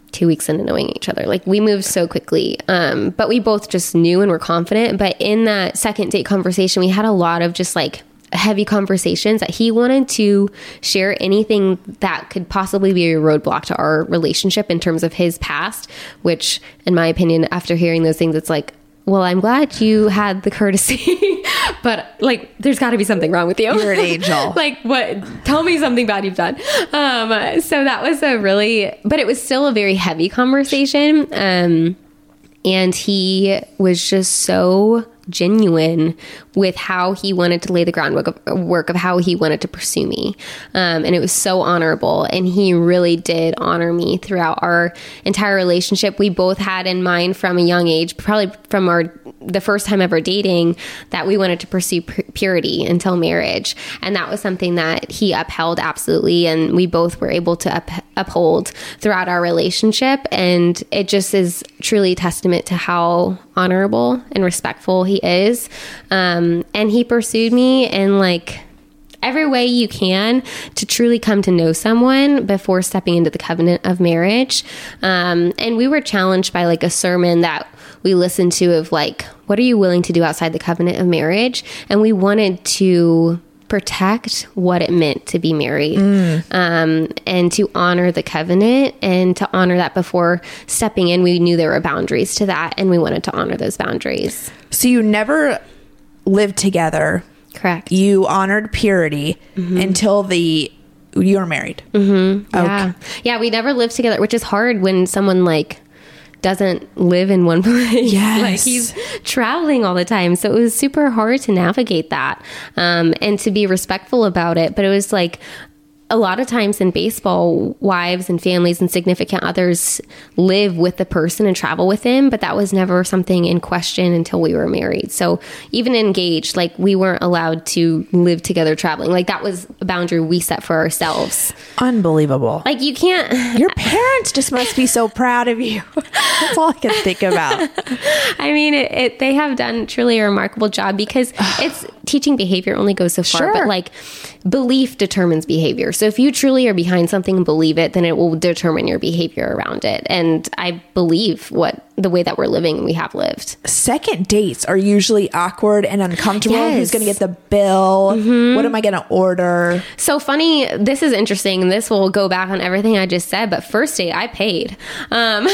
two weeks into knowing each other. Like we moved so quickly. Um, but we both just knew and were confident. But in that second date conversation, we had a lot of just like heavy conversations that he wanted to share anything that could possibly be a roadblock to our relationship in terms of his past, which in my opinion, after hearing those things, it's like, well, I'm glad you had the courtesy, but like, there's got to be something wrong with you. You're an angel. Like, what? Tell me something bad you've done. Um, so that was a really, but it was still a very heavy conversation. Um, and he was just so genuine with how he wanted to lay the groundwork of, work of how he wanted to pursue me. Um, and it was so honorable. And he really did honor me throughout our entire relationship. We both had in mind from a young age, probably from our the first time ever dating, that we wanted to pursue pu- purity until marriage. And that was something that he upheld absolutely. And we both were able to up- uphold throughout our relationship. And it just is truly a testament to how honorable and respectful he is. Um, and he pursued me in like every way you can to truly come to know someone before stepping into the covenant of marriage. Um, and we were challenged by like a sermon that we listened to of like, what are you willing to do outside the covenant of marriage? And we wanted to protect what it meant to be married, mm. um, and to honor the covenant and to honor that before stepping in. We knew there were boundaries to that, and we wanted to honor those boundaries. So you never lived together. Correct. You honored purity mm-hmm. until the you were married. Mm-hmm. Yeah. Okay. Yeah. We never lived together, which is hard when someone like doesn't live in one place. Yes. Like he's traveling all the time. So it was super hard to navigate that, um, and to be respectful about it. But it was like, a lot of times in baseball, wives and families and significant others live with the person and travel with him, but that was never something in question until we were married. So even engaged, like we weren't allowed to live together traveling. Like that was a boundary we set for ourselves. Unbelievable. Like you can't... Your parents just must be so proud of you. That's all I can think about. I mean, it, it, they have done truly a remarkable job because it's teaching behavior only goes so far, sure. but like belief determines behavior. So if you truly are behind something and believe it, then it will determine your behavior around it. And I believe what the way that we're living and we have lived. Second dates are usually awkward and uncomfortable. Yes. Who's going to get the bill? Mm-hmm. What am I going to order? So funny. This is interesting. And this will go back on everything I just said. But first date, I paid. Um,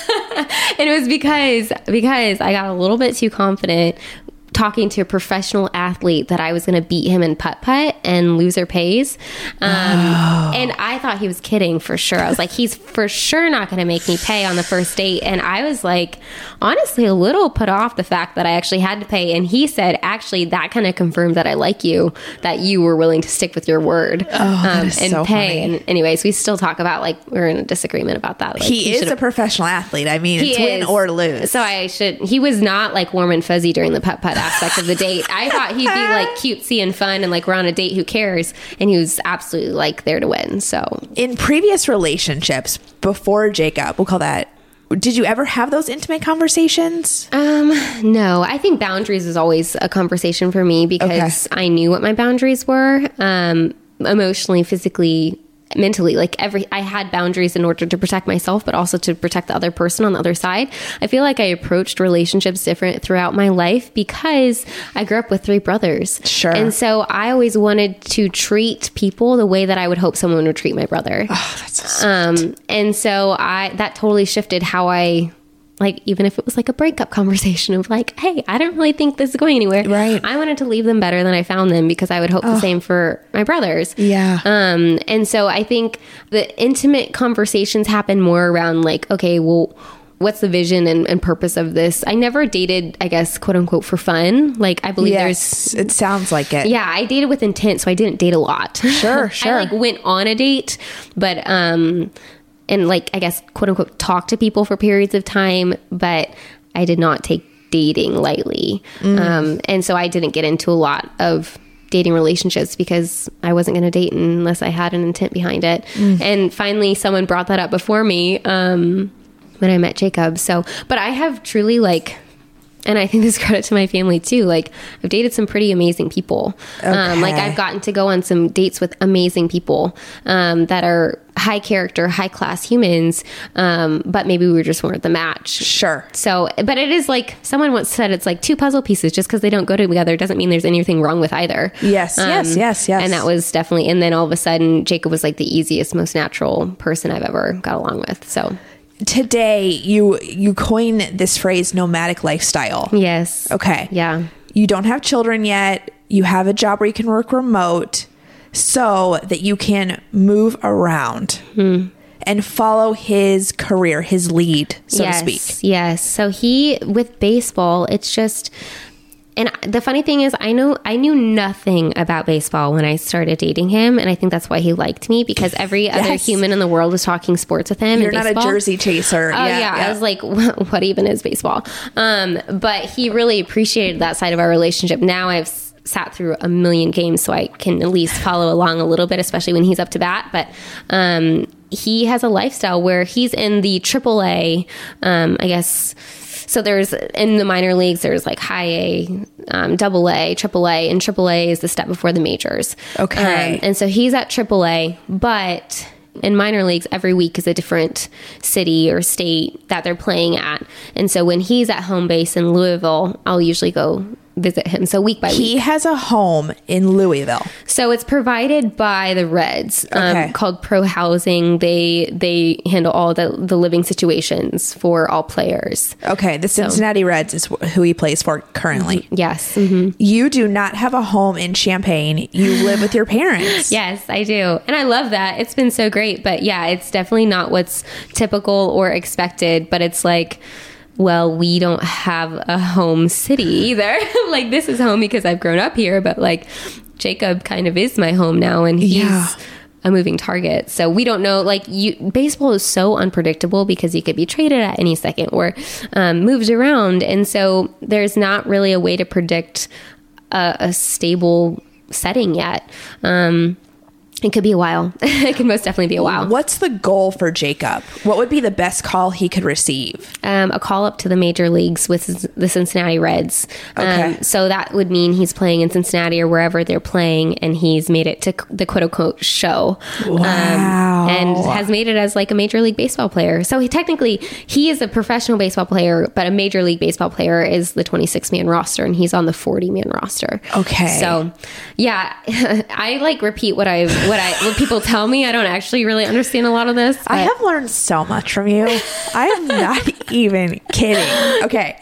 and it was because, because I got a little bit too confident talking to a professional athlete that I was going to beat him in putt-putt and loser pays. Um, oh. And I thought he was kidding for sure. I was like, he's for sure not going to make me pay on the first date. And I was like, honestly, a little put off the fact that I actually had to pay. And he said, actually, that kind of confirmed that I like you, that you were willing to stick with your word oh, um, and so pay. funny. And anyways, we still talk about like, we're in a disagreement about that. Like, he, he is a professional athlete. I mean, it's win or lose. So I should, he was not like warm and fuzzy during the putt-putt aspect of the date. I thought he'd be like cutesy and fun and like we're on a date, who cares? And he was absolutely like there to win. So in previous relationships before Jacob, we'll call that, did you ever have those intimate conversations? Um, no, I think boundaries is always a conversation for me because okay. I knew what my boundaries were, um, emotionally, physically, mentally. Like every, I had boundaries in order to protect myself, but also to protect the other person on the other side. I feel like I approached relationships different throughout my life because I grew up with three brothers. Sure. And so I always wanted to treat people the way that I would hope someone would treat my brother. Oh, that's so sweet. Um, and so I, that totally shifted how I, like, even if it was like a breakup conversation of like, hey, I don't really think this is going anywhere. Right. I wanted to leave them better than I found them because I would hope oh. the same for my brothers. Yeah. Um, and so I think the intimate conversations happen more around like, okay, well, what's the vision and, and purpose of this? I never dated, I guess, quote unquote, for fun. Like, I believe yes, there's... it sounds like it. Yeah, I dated with intent, so I didn't date a lot. Sure, sure. I like went on a date, but... um and like, I guess, quote unquote, talk to people for periods of time, but I did not take dating lightly. Mm. Um, and so I didn't get into a lot of dating relationships because I wasn't going to date unless I had an intent behind it. Mm. And finally, someone brought that up before me um, when I met Jacob. So, but I have truly like and I think this is credit to my family too. Like I've dated some pretty amazing people. Okay. Um, like I've gotten to go on some dates with amazing people um, that are high character, high class humans. Um, but maybe we just weren't the match. Sure. So, but it is like someone once said, it's like two puzzle pieces. Just because they don't go together doesn't mean there's anything wrong with either. Yes, Um, yes, yes, yes. And that was definitely, and then all of a sudden Jacob was like the easiest, most natural person I've ever got along with. So today you you coin this phrase nomadic lifestyle. yes. Okay. Yeah. You don't have children yet. You have a job where you can work remote so that you can move around Hmm. and follow his career, his lead, so yes, to speak. Yes. So he, with baseball, it's just, and the funny thing is, I know I knew nothing about baseball when I started dating him, and I think that's why he liked me, because every other Yes. human in the world was talking sports with him. You're and not baseball. a jersey chaser. Oh yeah, I was like, what even is baseball? Um, but he really appreciated that side of our relationship. Now I've s- sat through a million games, so I can at least follow along a little bit, especially when he's up to bat. But um, he has a lifestyle where he's in the triple A, um, I guess. So there's in the minor leagues, there's like high A, um, double A, triple A, and triple A is the step before the majors. Okay. Um, and so he's at triple A, but in minor leagues, every week is a different city or state that they're playing at. And so when he's at home base in Louisville, I'll usually go visit him. So week by He week. has a home in Louisville. So it's provided by the Reds, Okay. um, called Pro Housing. They they handle all the, the living situations for all players. Okay, the Cincinnati Reds is wh- who he plays for currently. Yes. hmm You do not have a home in Champaign. You live with your parents. Yes, I do. And I love that. It's been so great. But yeah, it's definitely not what's typical or expected. But it's like, well, we don't have a home city either. Like, this is home because I've grown up here. But like, Jacob kind of is my home now. And he's Yeah. a moving target. So we don't know, like, you baseball is so unpredictable because you could be traded at any second or um, moved around. And so there's not really a way to predict a, a stable setting yet. Um, it could be a while. It could most definitely be a while. What's the goal for Jacob? What would be the best call he could receive? Um, a call up to the major leagues with the Cincinnati Reds. Okay. Um, so that would mean he's playing in Cincinnati or wherever they're playing, and he's made it to the quote unquote show. Wow. Um, and has made it as like a major league baseball player. So he technically, he is a professional baseball player, but a major league baseball player is the twenty-six man roster, and he's on the forty man roster. Okay. So yeah, I like repeat what I, what I, what people tell me. I don't actually really understand a lot of this. I but- have learned so much from you. I am not even kidding. Okay.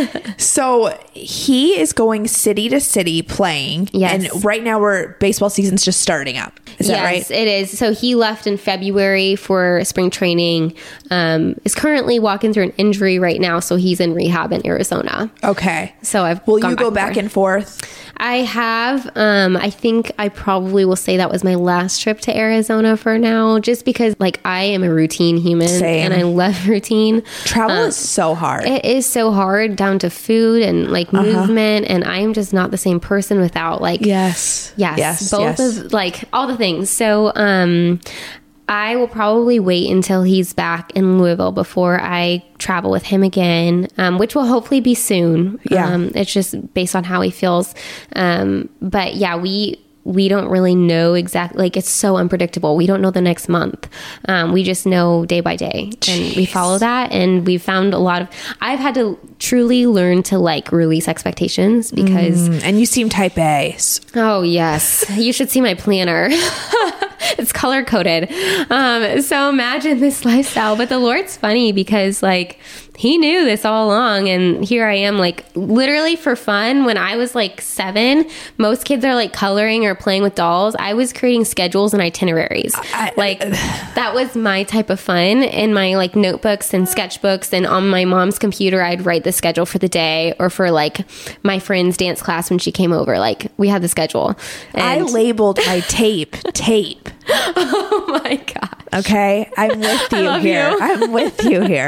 So he is going city to city playing. Yes. And right now we're baseball season's just starting up. Is that right? Yes, it is. So he left in February for spring training. Um, is currently walking through an injury right now, so he's in rehab in Arizona. Okay. So I've Will gone you go back and forth? I have. Um, I think I probably will say that was my last trip to Arizona for now, just because like I am a routine human Same. and I love routine. Travel Um, is so hard. It is so hard down to food and like movement, and I am just not the same person without like yes. Yes, Yes. both yes. of like all the things. So, um, I will probably wait until he's back in Louisville before I travel with him again, um, which will hopefully be soon. Yeah. Um, it's just based on how he feels. Um, but yeah, we, we don't really know exactly, like it's so unpredictable. We don't know the next month. Um, we just know day by day, and we follow that. And we've found a lot of, I've had to truly learn to like release expectations because Mm, and you seem type A. S- oh yes, you should see my planner. It's color coded. Um, so imagine this lifestyle. But the Lord's funny because like he knew this all along, and here I am like literally for fun. When I was like seven, most kids are like coloring or playing with dolls. I was creating schedules and itineraries. I- like that was my type of fun. In my like notebooks and sketchbooks, and on my mom's computer, I'd write the schedule for the day, or for like my friend's dance class when she came over. Like we had the schedule. I And- labeled my tape tape. Oh my God. Okay. I'm with you love here. you. I'm with you here.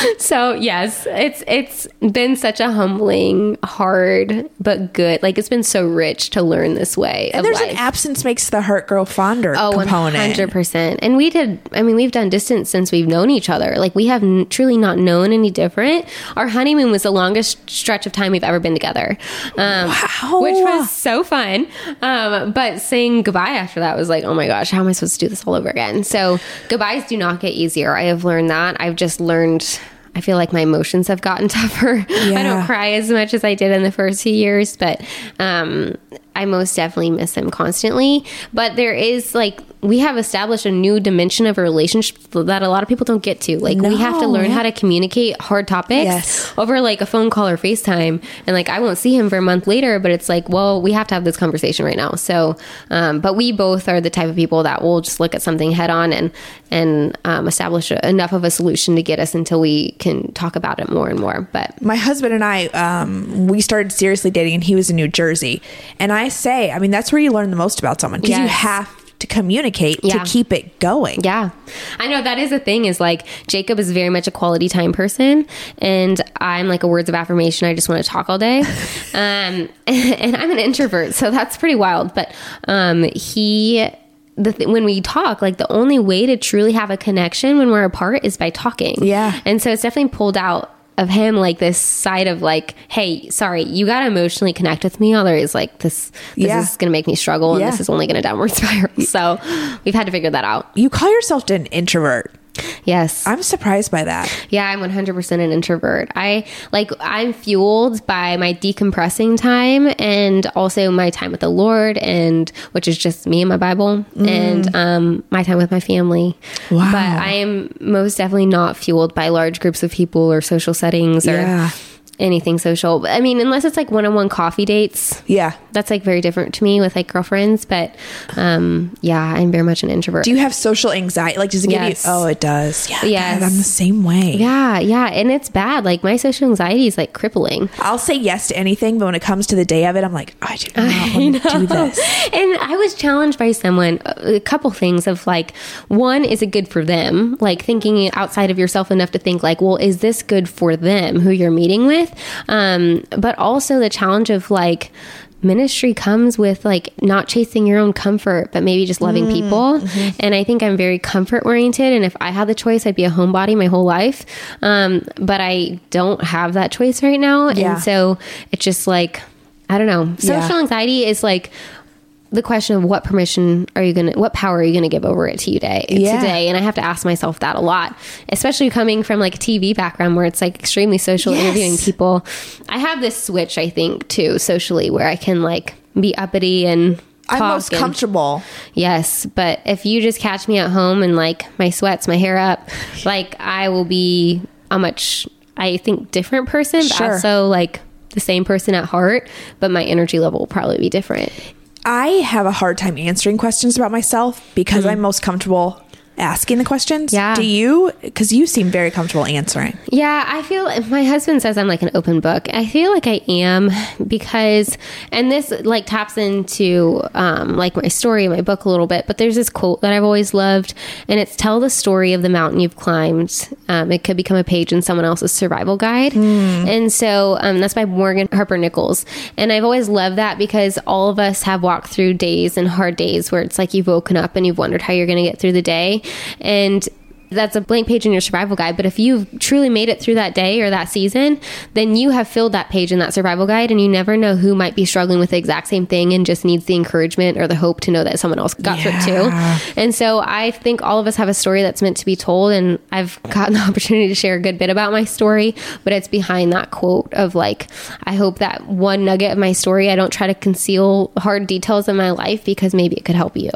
So yes, it's it's been such a humbling, hard, but good. Like it's been so rich to learn this way. And of there's life. an absence makes the heart grow fonder Oh, component. one hundred percent. And we did, I mean, we've done distance since we've known each other. Like, we have n- truly not known any different. Our honeymoon was the longest stretch of time we've ever been together. Um, Wow. Which was so fun. Um, but saying goodbye after that was like, oh my gosh, how am I supposed to do this all over again? So, goodbyes do not get easier. I have learned that. I've just learned... I feel like my emotions have gotten tougher. Yeah. I don't cry as much as I did in the first few years, but um, I most definitely miss him constantly. But there is like, we have established a new dimension of a relationship that a lot of people don't get to. Like, we have to No. learn how to communicate hard topics Yes. over like a phone call or FaceTime. And like, I won't see him for a month later, but it's like, well, we have to have this conversation right now. So, um, but we both are the type of people that will just look at something head on and, and um, establish a, enough of a solution to get us until we can talk about it more and more. But My husband and I, um, we started seriously dating, and he was in New Jersey. And I say, I mean, that's where you learn the most about someone, because you Yes. have to communicate Yeah. to keep it going. yeah, I know that is the thing is like Jacob is very much a quality time person, and I'm like a words of affirmation. I just want to talk all day. um, and I'm an introvert, so that's pretty wild. But um, he, the th- when we talk, like the only way to truly have a connection when we're apart is by talking. Yeah. And so it's definitely pulled out of him like this side of like, hey, sorry, you got to emotionally connect with me, otherwise like this this Yeah. is gonna make me struggle, and Yeah. this is only gonna downward spiral. So we've had to figure that out. You call yourself an introvert. Yes. I'm surprised by that. Yeah, I'm one hundred percent an introvert. I like, I'm fueled by my decompressing time and also my time with the Lord, and which is just me and my Bible, and um, my time with my family. Wow. But I am most definitely not fueled by large groups of people or social settings or Yeah. anything social. But I mean, unless it's like one-on-one coffee dates, Yeah. that's like very different to me with like girlfriends. But um, yeah, I'm very much an introvert. Do you have social anxiety? Like, does it Yes. give you? Oh, it does. Yeah. Yes. God, I'm the same way. Yeah, yeah, and it's bad. Like my social anxiety is like crippling. I'll say yes to anything, but when it comes to the day of it, I'm like, I do not want to do this. And I was challenged by someone, a couple things of like, one, is it good for them? Like thinking outside of yourself enough to think like, well, is this good for them who you're meeting with? Um, but also the challenge of like, ministry comes with like not chasing your own comfort, but maybe just loving Mm, people. mm-hmm. And I think I'm very comfort oriented. And if I had the choice, I'd be a homebody my whole life. Um, but I don't have that choice right now. Yeah. And so it's just like, I don't know. Social Yeah. anxiety is like the question of what permission are you going to, what power are you going to give over it to you day, Yeah. today? And I have to ask myself that a lot, especially coming from like a T V background where it's like extremely social, Yes. interviewing people. I have this switch, I think, too, socially, where I can like be uppity and I'm talk most and- comfortable. Yes, but if you just catch me at home and like my sweats, my hair up, like I will be a much, I think, different person, but Sure. also like the same person at heart, but my energy level will probably be different. I have a hard time answering questions about myself because I'm most comfortable asking the questions. Yeah. Do you? Because you seem very comfortable answering. Yeah, I feel my husband says I'm like an open book. I feel like I am because, and this like taps into um, like my story, my book a little bit, but there's this quote that I've always loved, and it's tell the story of the mountain you've climbed. Um, it could become a page in someone else's survival guide. And so um, that's by Morgan Harper Nichols. And I've always loved that because all of us have walked through days and hard days where it's like you've woken up and you've wondered how you're going to get through the day. And that's a blank page in your survival guide. But if you've truly made it through that day or that season, then you have filled that page in that survival guide, and you never know who might be struggling with the exact same thing and just needs the encouragement or the hope to know that someone else got through it Yeah. too. And so I think all of us have a story that's meant to be told, and I've gotten the opportunity to share a good bit about my story, but it's behind that quote of like, I hope that one nugget of my story, I don't try to conceal hard details of my life because maybe it could help you.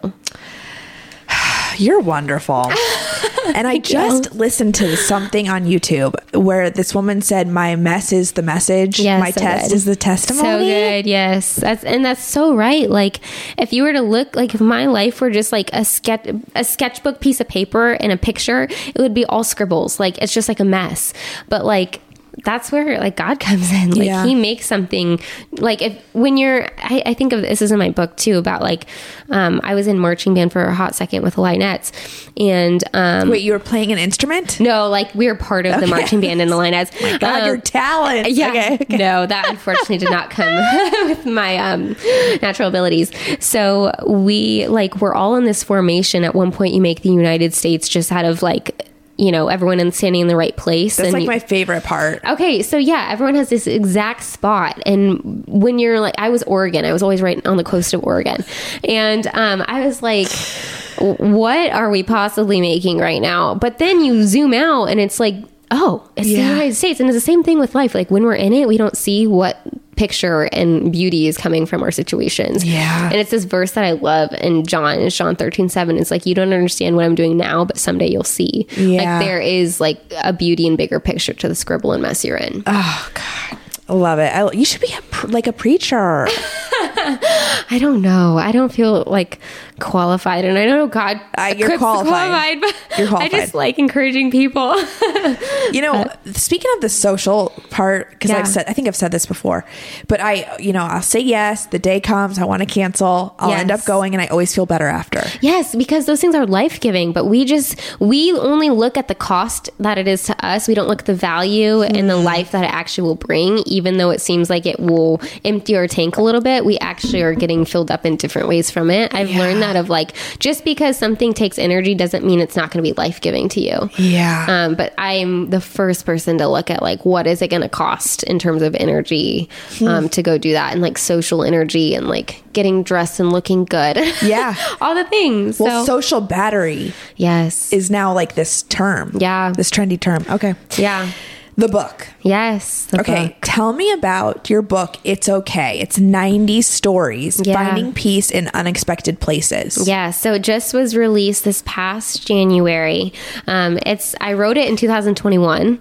You're wonderful. And I just listened to something on YouTube where this woman said, my mess is the message. Yes, my so test good. is the testimony. So good, yes. That's and that's so right. Like if you were to look, like if my life were just like a sketch, a sketchbook piece of paper and a picture, it would be all scribbles. Like it's just like a mess. But like that's where like God comes in. Like Yeah. he makes something like if when you're, I, I think of this is in my book too about like, um, I was in marching band for a hot second with the Linettes and, um, Wait, you were playing an instrument? no, like we were part of the Okay. marching band in the Linettes. God, Um, your talent. Yeah. Okay, okay. No, that unfortunately did not come with my um, natural abilities. So we like we're all in this formation. At one point, you make the United States just out of like, you know, everyone in standing in the right place. That's and like you- my favorite part. Okay, so yeah, everyone has this exact spot, and when you're like, I was Oregon, I was always right on the coast of Oregon, and um, I was like, what are we possibly making right now? But then you zoom out, and it's like, oh, it's Yeah. the United States, and it's the same thing with life. Like when we're in it, we don't see what picture and beauty is coming from our situations. Yeah. And it's this verse that I love in John, it's John thirteen seven. It's like, you don't understand what I'm doing now, but someday you'll see. Yeah. Like there is like a beauty and bigger picture to the scribble and mess you're in. Oh God, I love it. I, you should be a, pr- like a preacher. I don't know. I don't feel like qualified, and I know God. Uh, you're equips the qualified. but You're I qualified. just like encouraging people. You know, speaking of the social part, because Yeah. I've said, I think I've said this before, but I, you know, I'll say yes. The day comes, I want to cancel. I'll end Yes. up going, and I always feel better after. Yes, because those things are life giving, but we just we only look at the cost that it is to us. We don't look at the value and the life that it actually will bring, even though it seems like it will empty our tank a little bit. We actually are getting filled up in different ways from it. I've Yeah. learned that of like just because something takes energy doesn't mean it's not going to be life giving to you. Yeah. Um, but I'm the first person to look at like what is it going to cost in terms of energy um, to go do that, and like social energy and like getting dressed and looking good. Yeah. All the things. Well, so social battery yes, is now like this term. Yeah. This trendy term. Okay. yeah, The book. yes. the Okay. book. Tell me about your book. It's okay. It's ninety stories, Yeah. finding peace in unexpected places. Yeah, so it just was released this past January. Um, it's I wrote it in two thousand twenty-one,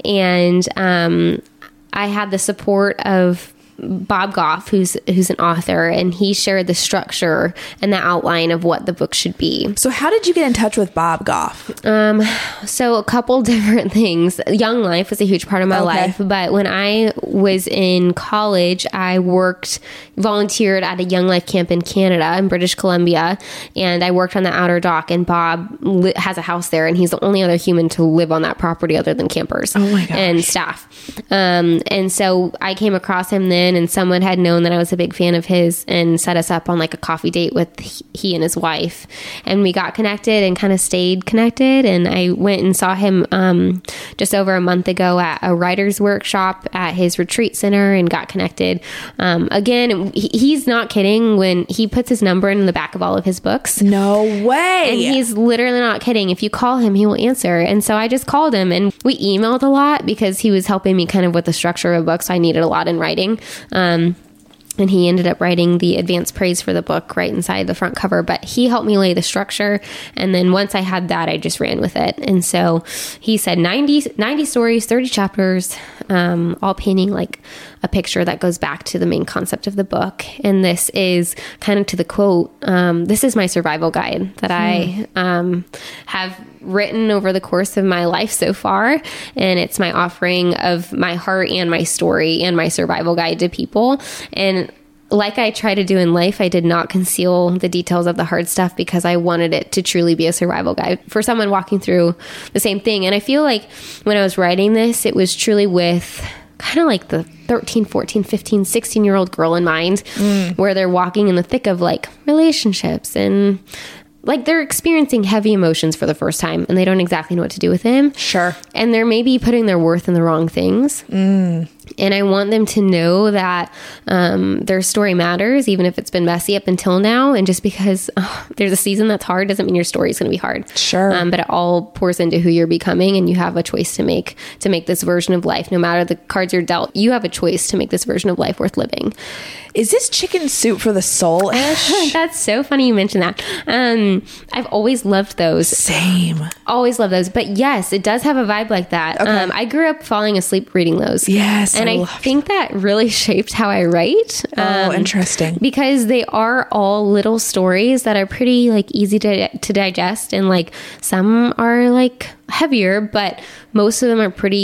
and um, I had the support of Bob Goff, who's who's an author, and he shared the structure and the outline of what the book should be. So how did you get in touch with Bob Goff? Um, so a couple different things. Young Life was a huge part of my Okay. life, but when I was in college, I worked, volunteered at a Young Life camp in Canada, in British Columbia, and I worked on the outer dock, and Bob li- has a house there, and he's the only other human to live on that property other than campers Oh my gosh. and staff. Um, and so I came across him then, and someone had known that I was a big fan of his and set us up on like a coffee date with he- he and his wife, and we got connected and kind of stayed connected. And I went and saw him um, just over a month ago at a writer's workshop at his retreat center and got connected. Um, again, he- he's not kidding when he puts his number in the back of all of his books. No way. And he's literally not kidding. If you call him, he will answer. And so I just called him, and we emailed a lot because he was helping me kind of with the structure of a book. So I needed a lot in writing. Um, and he ended up writing the advanced praise for the book right inside the front cover, but he helped me lay the structure. And then once I had that, I just ran with it. And so he said ninety, ninety stories, thirty chapters, um, all painting like a picture that goes back to the main concept of the book. And this is kind of to the quote, um, this is my survival guide that I um, have written over the course of my life so far. And it's my offering of my heart and my story and my survival guide to people. And like I try to do in life, I did not conceal the details of the hard stuff because I wanted it to truly be a survival guide for someone walking through the same thing. And I feel like when I was writing this, it was truly with kind of like the thirteen, fourteen, fifteen, sixteen year old girl in mind, mm. where they're walking in the thick of like relationships and like they're experiencing heavy emotions for the first time and they don't exactly know what to do with them. Sure. And they're maybe putting their worth in the wrong things. Mm. And I want them to know that um, their story matters, even if it's been messy up until now. And just because oh, there's a season that's hard doesn't mean your story is going to be hard. Sure. Um, but it all pours into who you're becoming, and you have a choice to make to make this version of life. No matter the cards you're dealt, you have a choice to make this version of life worth living. Is this chicken soup for the soul-ish? That's so funny you mentioned that. Um, I've always loved those. Same. Always love those. But yes, it does have a vibe like that. Okay. Um, I grew up falling asleep reading those. Yes. And I, I think that really shaped how I write. Oh, interesting. Because they are all little stories that are pretty like easy to to digest, and like some are like heavier, but most of them are pretty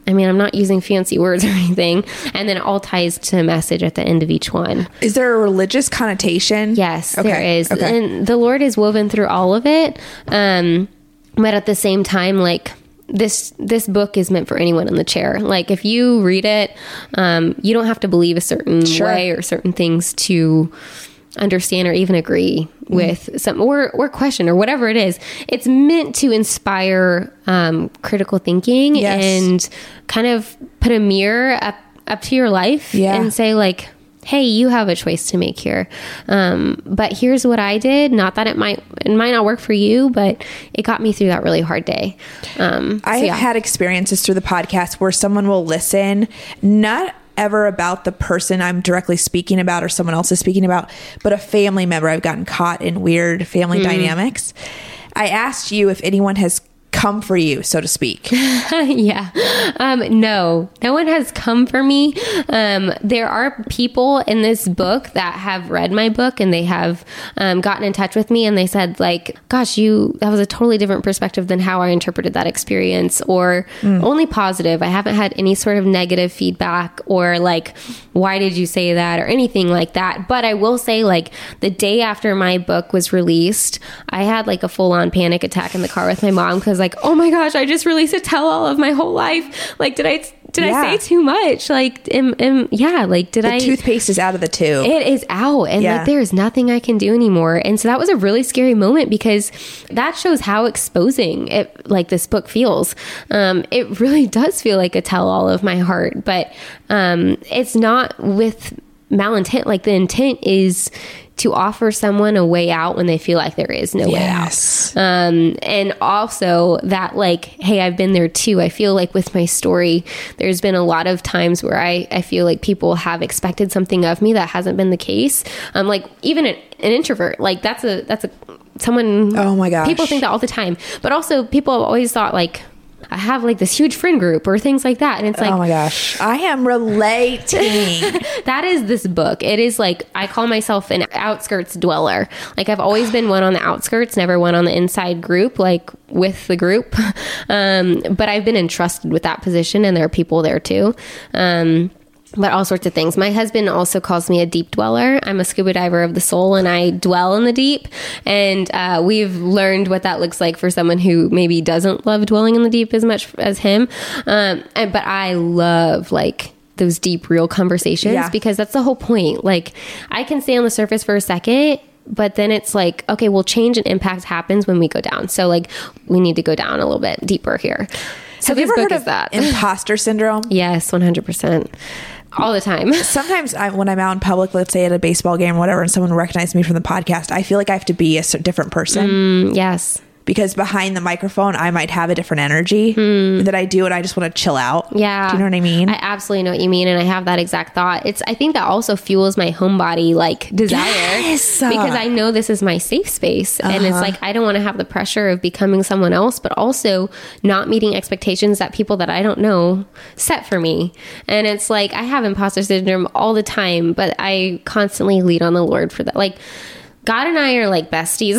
I mean, I'm not using fancy words or anything. And then it all ties to a message at the end of each one. Is there a religious connotation? Yes, okay. there is. Okay. And the Lord is woven through all of it. Um, but at the same time, like, this this book is meant for anyone in the chair. Like, if you read it, um, you don't have to believe a certain Sure. way or certain things to understand or even agree with mm. some or or question or whatever it is. It's meant to inspire um, critical thinking yes. and kind of put a mirror up up to your life yeah. and say, like, hey, you have a choice to make here. Um, but here's what I did. Not that it might it might not work for you, but it got me through that really hard day. Um, I so have yeah. had experiences through the podcast where someone will listen, not ever about the person I'm directly speaking about or someone else is speaking about, but a family member. I've gotten caught in weird family mm. dynamics. I asked you if anyone has come for you, so to speak. yeah. Um, no, no one has come for me. Um, there are people in this book that have read my book and they have um, gotten in touch with me and they said, like, gosh, you, that was a totally different perspective than how I interpreted that experience, or mm. only positive. I haven't had any sort of negative feedback or like, why did you say that or anything like that. But I will say, like, the day after my book was released, I had like a full on panic attack in the car with my mom because, like, oh my gosh, I just released a tell-all of my whole life. Like, did I did yeah. I say too much? Like, am, am, yeah, like, did the I... The toothpaste is out of the tube. It is out. And yeah. like, there is nothing I can do anymore. And so that was a really scary moment because that shows how exposing it, like, this book feels. Um, it really does feel like a tell-all of my heart, but um, it's not with malintent. Like, the intent is to offer someone a way out when they feel like there is no yes. way out. Um, and also that, like, hey, I've been there too. I feel like with my story, there's been a lot of times where I, I feel like people have expected something of me that hasn't been the case. Um, like, even an, an introvert, like, that's a, that's a, someone, oh my gosh, people think that all the time, but also people have always thought, like, I have like this huge friend group or things like that. And it's like, oh my gosh, I am relating. That is this book. It is like, I call myself an outskirts dweller. Like, I've always been one on the outskirts, never one on the inside group, like with the group. Um, but I've been entrusted with that position and there are people there too. Um, But all sorts of things. My husband also calls me a deep dweller. I'm a scuba diver of the soul and I dwell in the deep. And uh, we've learned what that looks like for someone who maybe doesn't love dwelling in the deep as much as him. Um, and, but I love, like, those deep, real conversations yeah. because that's the whole point. Like, I can stay on the surface for a second, but then it's like, okay, well, change and impact happens when we go down. So, like, we need to go down a little bit deeper here. So Have you this ever book heard is of that. imposter syndrome? Yes, one hundred percent. All the time. Sometimes I, when I'm out in public, let's say at a baseball game or whatever, and someone recognizes me from the podcast, I feel like I have to be a different person. Mm, yes. Because behind the microphone, I might have a different energy mm. that I do, and I just want to chill out. Yeah. Do you know what I mean? I absolutely know what you mean, and I have that exact thought. It's, I think that also fuels my homebody, like, desire. Yes. Because I know this is my safe space. Uh-huh. And it's like, I don't want to have the pressure of becoming someone else, but also not meeting expectations that people that I don't know set for me. And it's like, I have imposter syndrome all the time, but I constantly lean on the Lord for that. Like, God and I are like besties.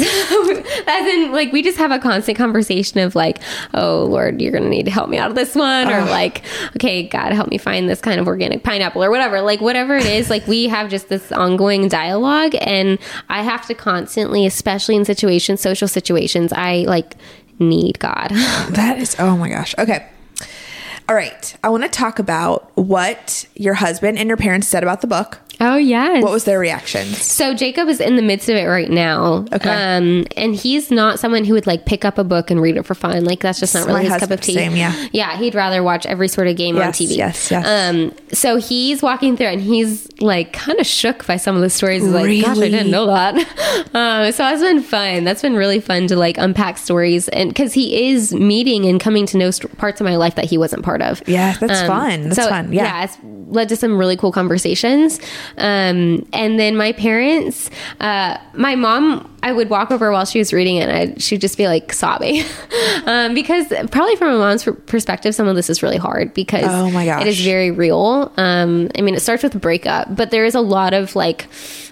As in, like, we just have a constant conversation of like, oh, Lord, you're going to need to help me out of this one. Or like, okay, God, help me find this kind of organic pineapple or whatever. Like, whatever it is, like, we have just this ongoing dialogue. And I have to constantly, especially in situations, social situations, I like need God. That is, oh my gosh. Okay. All right. I want to talk about what your husband and your parents said about the book. Oh, yes. What was their reactions? So Jacob is in the midst of it right now. Okay. Um, and he's not someone who would like pick up a book and read it for fun. Like, that's just not really My his cup of tea. Same, yeah. Yeah. He'd rather watch every sort of game yes, on T V. Yes, yes. Um, so he's walking through and he's like kind of shook by some of the stories. He's really? like, gosh, I didn't know that. um, so that's been fun. That's been really fun to like unpack stories. And cause he is meeting and coming to know st- parts of my life that he wasn't part of. Yeah. That's um, fun. That's so, fun. Yeah. Yeah. It's led to some really cool conversations. Um, And then my parents, uh, my mom, I would walk over while she was reading it and I'd, she'd just be like sobbing. um, because probably from a mom's perspective, some of this is really hard because oh my gosh. it is very real. Um, I mean, it starts with a breakup, but there is a lot of like,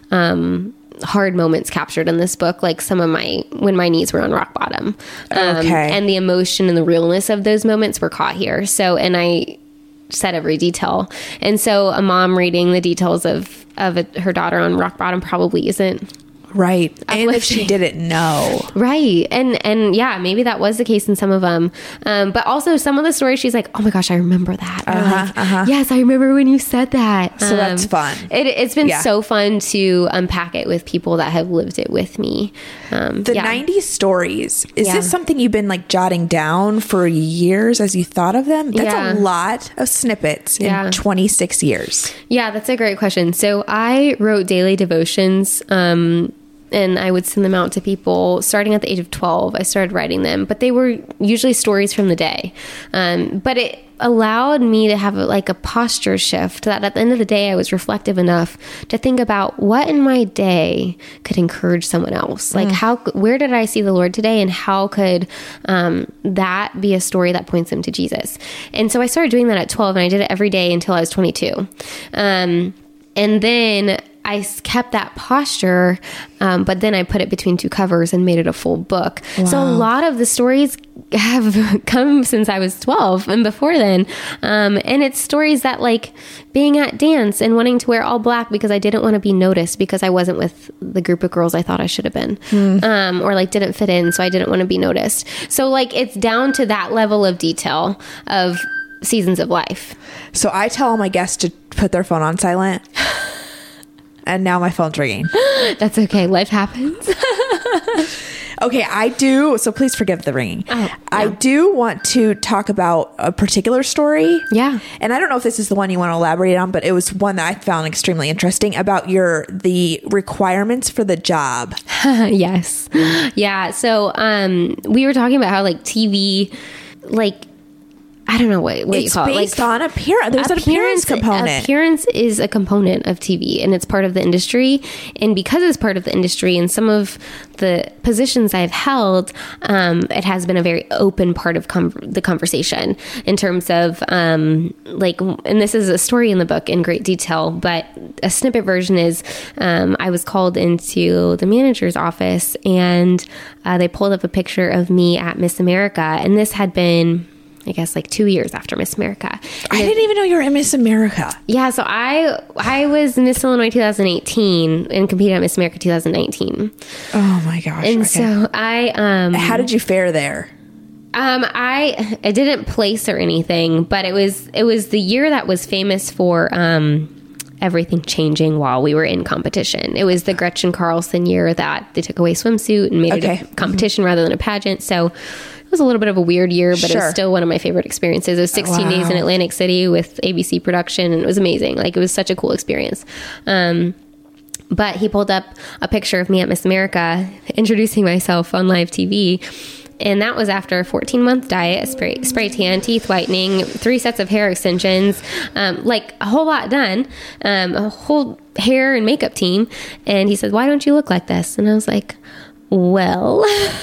um, hard moments captured in this book, like some of my when my knees were on rock bottom. Um, okay. And the emotion and the realness of those moments were caught here. So, and I said every detail. And so a mom reading the details of, of a, her daughter on rock bottom probably isn't right. And if she didn't know. Right. And, and yeah, maybe that was the case in some of them. Um, but also some of the stories, she's like, oh my gosh, I remember that. Or Uh-huh, like, uh-huh. yes, I remember when you said that. So that's fun. It, it's been Yeah. so fun to unpack it with people that have lived it with me. Um, The yeah. nineties stories, is Yeah. this something you've been like jotting down for years as you thought of them? That's Yeah. a lot of snippets Yeah. in twenty-six years. Yeah, that's a great question. So I wrote daily devotions, um, and I would send them out to people starting at the age of twelve. I started writing them, but they were usually stories from the day. Um, but it allowed me to have a, like a posture shift that at the end of the day, I was reflective enough to think about what in my day could encourage someone else. Like how, where did I see the Lord today? And how could um, that be a story that points them to Jesus? And so I started doing that at twelve, and I did it every day until I was twenty-two. Um, and then I s- kept that posture, um, but then I put it between two covers and made it a full book. So a lot of the stories have come since I was twelve and before then. Um, and it's stories that like being at dance and wanting to wear all black because I didn't want to be noticed because I wasn't with the group of girls I thought I should have been, um, or like didn't fit in. So I didn't want to be noticed. So like it's down to that level of detail of seasons of life. So I tell all my guests to put their phone on silent. And now my phone's ringing. That's okay. Life happens. Okay, I do. So please forgive the ringing. Oh, I no. do want to talk about a particular story. Yeah. And I don't know if this is the one you want to elaborate on, but it was one that I found extremely interesting about your the requirements for the job. Yes. Yeah. So um, we were talking about how like T V, like, I don't know what, what you It's call it. based Like, on appearance. There's an appearance component. Appearance is a component of T V, and it's part of the industry. And because it's part of the industry, and some of the positions I've held, um, it has been a very open part of com- the conversation in terms of um, like, and this is a story in the book in great detail, but a snippet version is um, I was called into the manager's office, and uh, they pulled up a picture of me at Miss America, and this had been, I guess, like two years after Miss America. And I it- didn't even know you were in Miss America. yeah, so I I was Miss Illinois twenty eighteen and competed at Miss America twenty nineteen. Oh my gosh. And okay. so I um How did you fare there? um I I didn't place or anything, but it was it was the year that was famous for um everything changing while we were in competition. It was the Gretchen Carlson year that they took away swimsuit and made Okay. it a competition rather than a pageant. So it was a little bit of a weird year, but it Sure. was still one of my favorite experiences. It was sixteen Wow. days in Atlantic City with A B C production, and it was amazing. Like, it was such a cool experience. Um, but he pulled up a picture of me at Miss America introducing myself on live T V. And that was after a fourteen month diet, a spray, spray tan, teeth whitening, three sets of hair extensions, um, like a whole lot done, um, a whole hair and makeup team. And he said, "Why don't you look like this?" And I was like, well,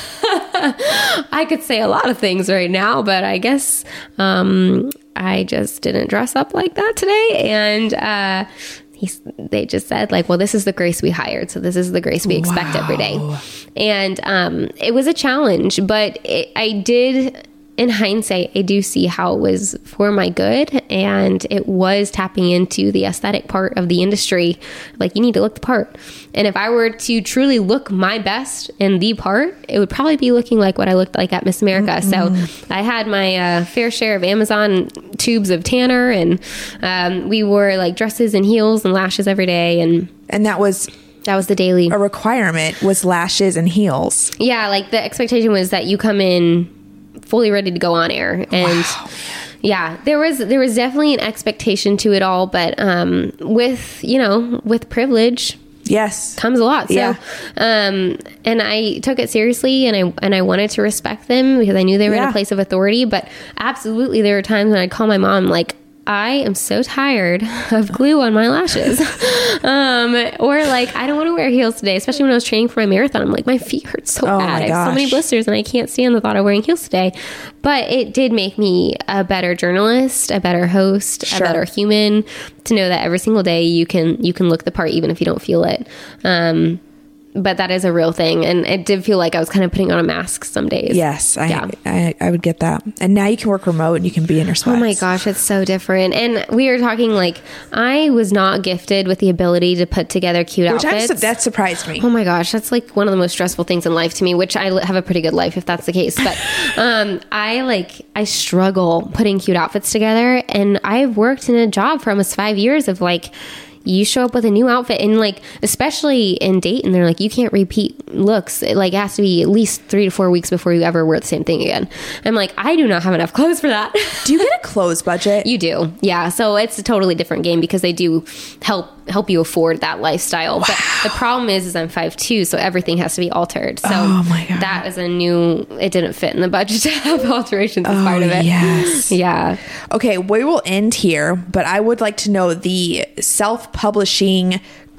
I could say a lot of things right now, but I guess um, I just didn't dress up like that today. And uh, he, they just said, like, well, this is the grace we hired, so this is the grace we expect every day. And um, it was a challenge, but it, I did... in hindsight, I do see how it was for my good, and it was tapping into the aesthetic part of the industry. Like, you need to look the part. And if I were to truly look my best in the part, it would probably be looking like what I looked like at Miss America. Mm-hmm. So I had my uh, fair share of Amazon tubes of tanner, and um, we wore like dresses and heels and lashes every day. And And that was that was the daily. a requirement, was lashes and heels. Yeah, like the expectation was that you come in fully ready to go on air. And Wow. yeah, there was there was definitely an expectation to it all, but um with, you know, with privilege Yes. comes a lot. So Yeah. um and I took it seriously, and I and I wanted to respect them because I knew they were in Yeah. a place of authority, but absolutely there were times when I'd call my mom like, I am so tired of glue on my lashes. um, or like, I don't want to wear heels today, especially when I was training for my marathon. I'm like, my feet hurt so Oh bad. my I have so many gosh. blisters, and I can't stand the thought of wearing heels today. But it did make me a better journalist, a better host, Sure. a better human, to know that every single day you can, you can look the part, even if you don't feel it. Um, but that is a real thing. And it did feel like I was kind of putting on a mask some days. Yes, I, Yeah. I I would get that. And now you can work remote and you can be in your sweats. Oh my gosh, it's so different. And we were talking like I was not gifted with the ability to put together cute Which I'm, outfits. su- that surprised me. Oh my gosh, that's like one of the most stressful things in life to me, which I li- have a pretty good life if that's the case. But um, I like, I struggle putting cute outfits together. And I've worked in a job for almost five years of like, you show up with a new outfit and like, especially in Dayton, they're like, you can't repeat looks. It like has to be at least three to four weeks before you ever wear the same thing again. I'm like, I do not have enough clothes for that. Do you get a clothes budget? You do. Yeah. So it's a totally different game because they do help help you afford that lifestyle. Wow. But the problem is, is I'm five two, so everything has to be altered. So oh my God. that is a new, it didn't fit in the budget to have alterations as oh, part of it. Yes. Yeah. Okay, we will end here, but I would like to know the self-publishing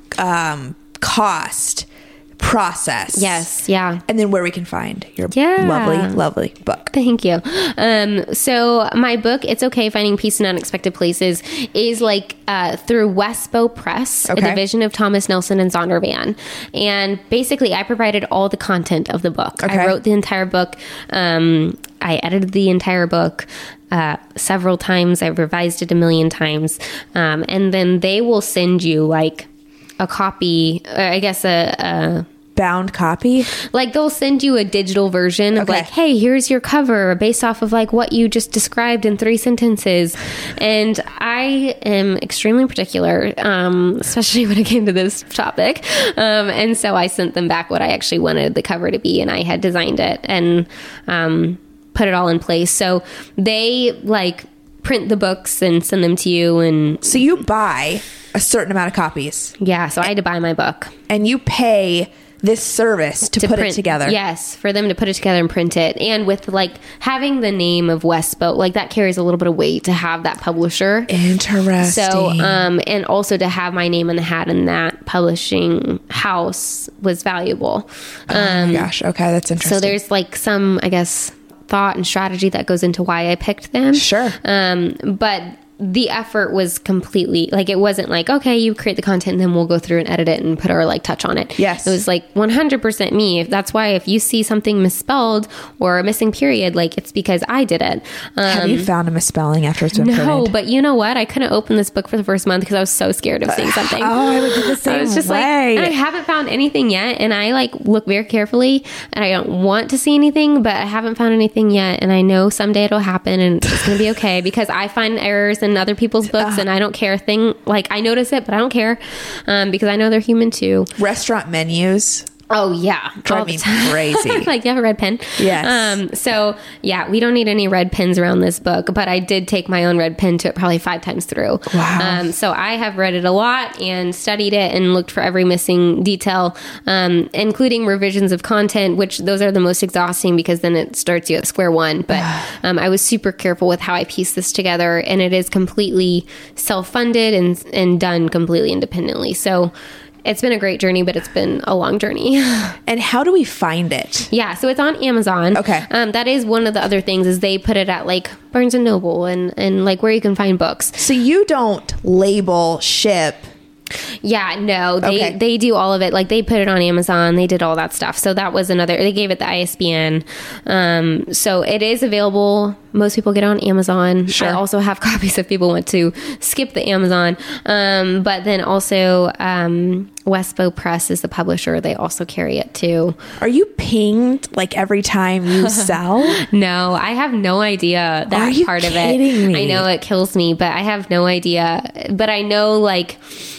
um, cost process. Yes. Yeah. And then where we can find your Yeah. lovely, lovely book. Thank you. Um, so my book, It's Okay Finding Peace in Unexpected Places, is like uh, through Westbow Press, Okay. a division of Thomas Nelson and Zondervan. And basically, I provided all the content of the book. Okay. I wrote the entire book. Um, I edited the entire book uh, several times. I've revised it a million times. Um, and then they will send you like a copy, or I guess a... a Bound copy? like they'll send you a digital version of Okay. like, hey, here's your cover based off of like what you just described in three sentences. And I am extremely particular, um, especially when it came to this topic. Um, and so I sent them back what I actually wanted the cover to be, and I had designed it and um, put it all in place. So they like print the books and send them to you. And So you buy a certain amount of copies yeah, so I had to buy my book. and you pay this service to, put print, it together. Yes, for them to put it together and print it. And with like having the name of Westbow, like that carries a little bit of weight to have that publisher. Interesting. So, um, and also to have my name in the hat in that publishing house was valuable. oh Um, my gosh. Okay, that's interesting. so there's like some, I guess, thought and strategy that goes into why I picked them. Sure. Um, but the effort was completely like, it wasn't like, okay, you create the content and then we'll go through and edit it and put our like touch on it. Yes. It was like one hundred percent me. If that's why if you see something misspelled or a missing period, like it's because I did it. Um, Have you found a misspelling after it's been no, printed? but you know what? I couldn't open this book for the first month because I was so scared of seeing something. Oh, I would do the same I was just way. like, I haven't found anything yet, and I like look very carefully, and I don't want to see anything, but I haven't found anything yet, and I know someday it'll happen, and it's gonna be okay because I find errors in other people's books, and I don't care. Thing like I notice it, but I don't care um, because I know they're human too. Restaurant menus Oh yeah, drive all the me time. crazy. Like, you have a red pen? Yes. Um, so yeah, we don't need any red pens around this book, but I did take my own red pen to it probably five times through. Wow. Um, so I have read it a lot and studied it and looked for every missing detail, um, including revisions of content, which those are the most exhausting because then it starts you at square one. But um, I was super careful with how I pieced this together, and it is completely self-funded and, and done completely independently. So it's been a great journey, but it's been a long journey. And how do we find it? Yeah, so it's on Amazon. Okay. Um, that is one of the other things is they put it at like Barnes and Noble and, and like where you can find books. So you don't label, ship. Yeah, no, they, Okay. they do all of it. Like they put it on Amazon. They did all that stuff. So that was another, they gave it the I S B N. Um, so it is available. Most people get it on Amazon. Sure. I also have copies if people want to skip the Amazon. Um, but then also, um, Westbow Press is the publisher. They also carry it too. Are you pinged like every time you sell? No, I have no idea that Are you part of kidding it. me? I know it kills me, but I have no idea. But I know like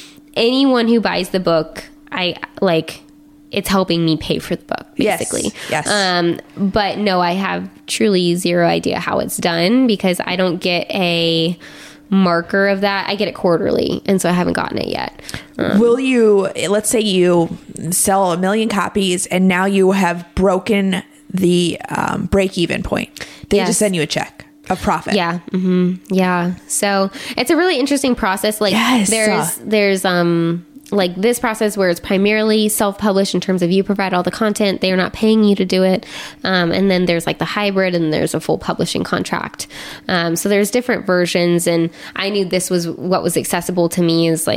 anyone who buys the book, I like it's helping me pay for the book basically. Yes. Yes. Um, but no, I have truly zero idea how it's done because I don't get a marker of that. I get it quarterly, and so I haven't gotten it yet. Um, Will you, let's say you sell a million copies and now you have broken the um, break even point. They Yes. just send you a check of profit. Yeah. hmm Yeah. So it's a really interesting process. Like Yes. there's, there's, um, like this process where it's primarily self-published in terms of you provide all the content. They're not paying you to do it. Um, and then there's like the hybrid and there's a full publishing contract. Um, so there's different versions. And I knew this was what was accessible to me is like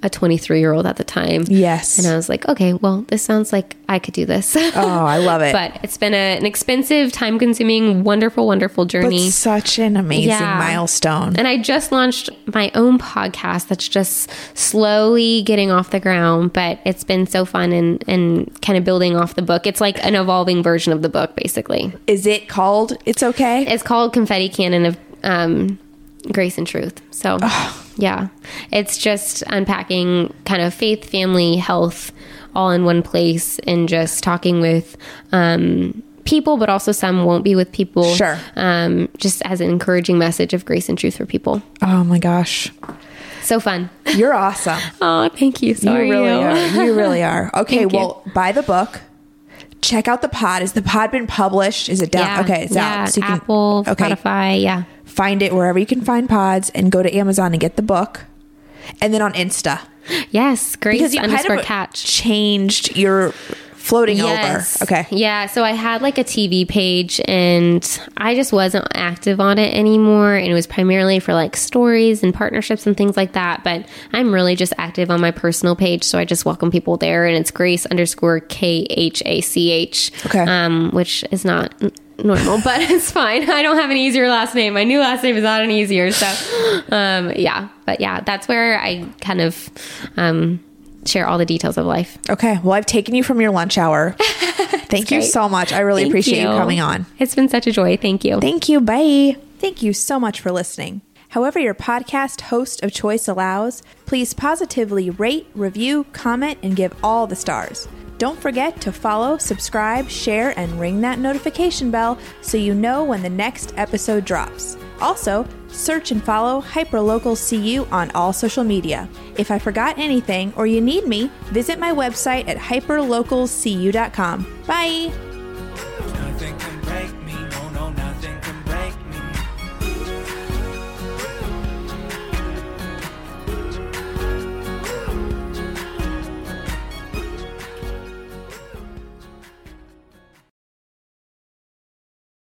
a twenty-three year old at the time. Yes. And I was like, okay, well, this sounds like I could do this. Oh, I love it. But it's been a, an expensive, time consuming, wonderful, wonderful journey. But such an amazing Yeah. milestone. And I just launched my own podcast that's just slowly getting off the ground, but it's been so fun and, and kind of building off the book. It's like an evolving version of the book, basically. Is it called It's Okay? It's called Confetti Cannon of um, Grace and Truth. So, yeah, it's just unpacking kind of faith, family, health, all in one place, and just talking with um, people, but also some won't be with people. Sure. Um, just as an encouraging message of grace and truth for people. Oh my gosh. So fun. You're awesome. Oh, thank you. So you are really you. are. You really are. Okay, Thank you. well, buy the book. Check out the pod. Is the pod been published? Is it down? Yeah. Okay, it's yeah. out. So you can- Apple, okay. Spotify. Yeah. Find it wherever you can find pods and go to Amazon and get the book. And then on Insta. Yes. Grace Because you underscore kind of catch. changed your floating Yes. over. Okay. Yeah. So I had like a T V page and I just wasn't active on it anymore. And it was primarily for like stories and partnerships and things like that. But I'm really just active on my personal page. So I just welcome people there. And it's Grace underscore K H A C H. Okay. Um, which is not n- normal, but it's fine. I don't have an easier last name. My new last name is not an easier. So, um, yeah. But yeah, that's where I kind of, um, share all the details of life. Okay. Well, I've taken you from your lunch hour. Thank you great. so much. I really Thank appreciate you. you. coming on. It's been such a joy. Thank you. Thank you. Bye. Thank you so much for listening. However your podcast host of choice allows, please positively rate, review, comment, and give all the stars. Don't forget to follow, subscribe, share, and ring that notification bell so you know when the next episode drops. Also, search and follow Hyperlocal C U on all social media. If I forgot anything or you need me, visit my website at hyperlocal c u dot com. Bye!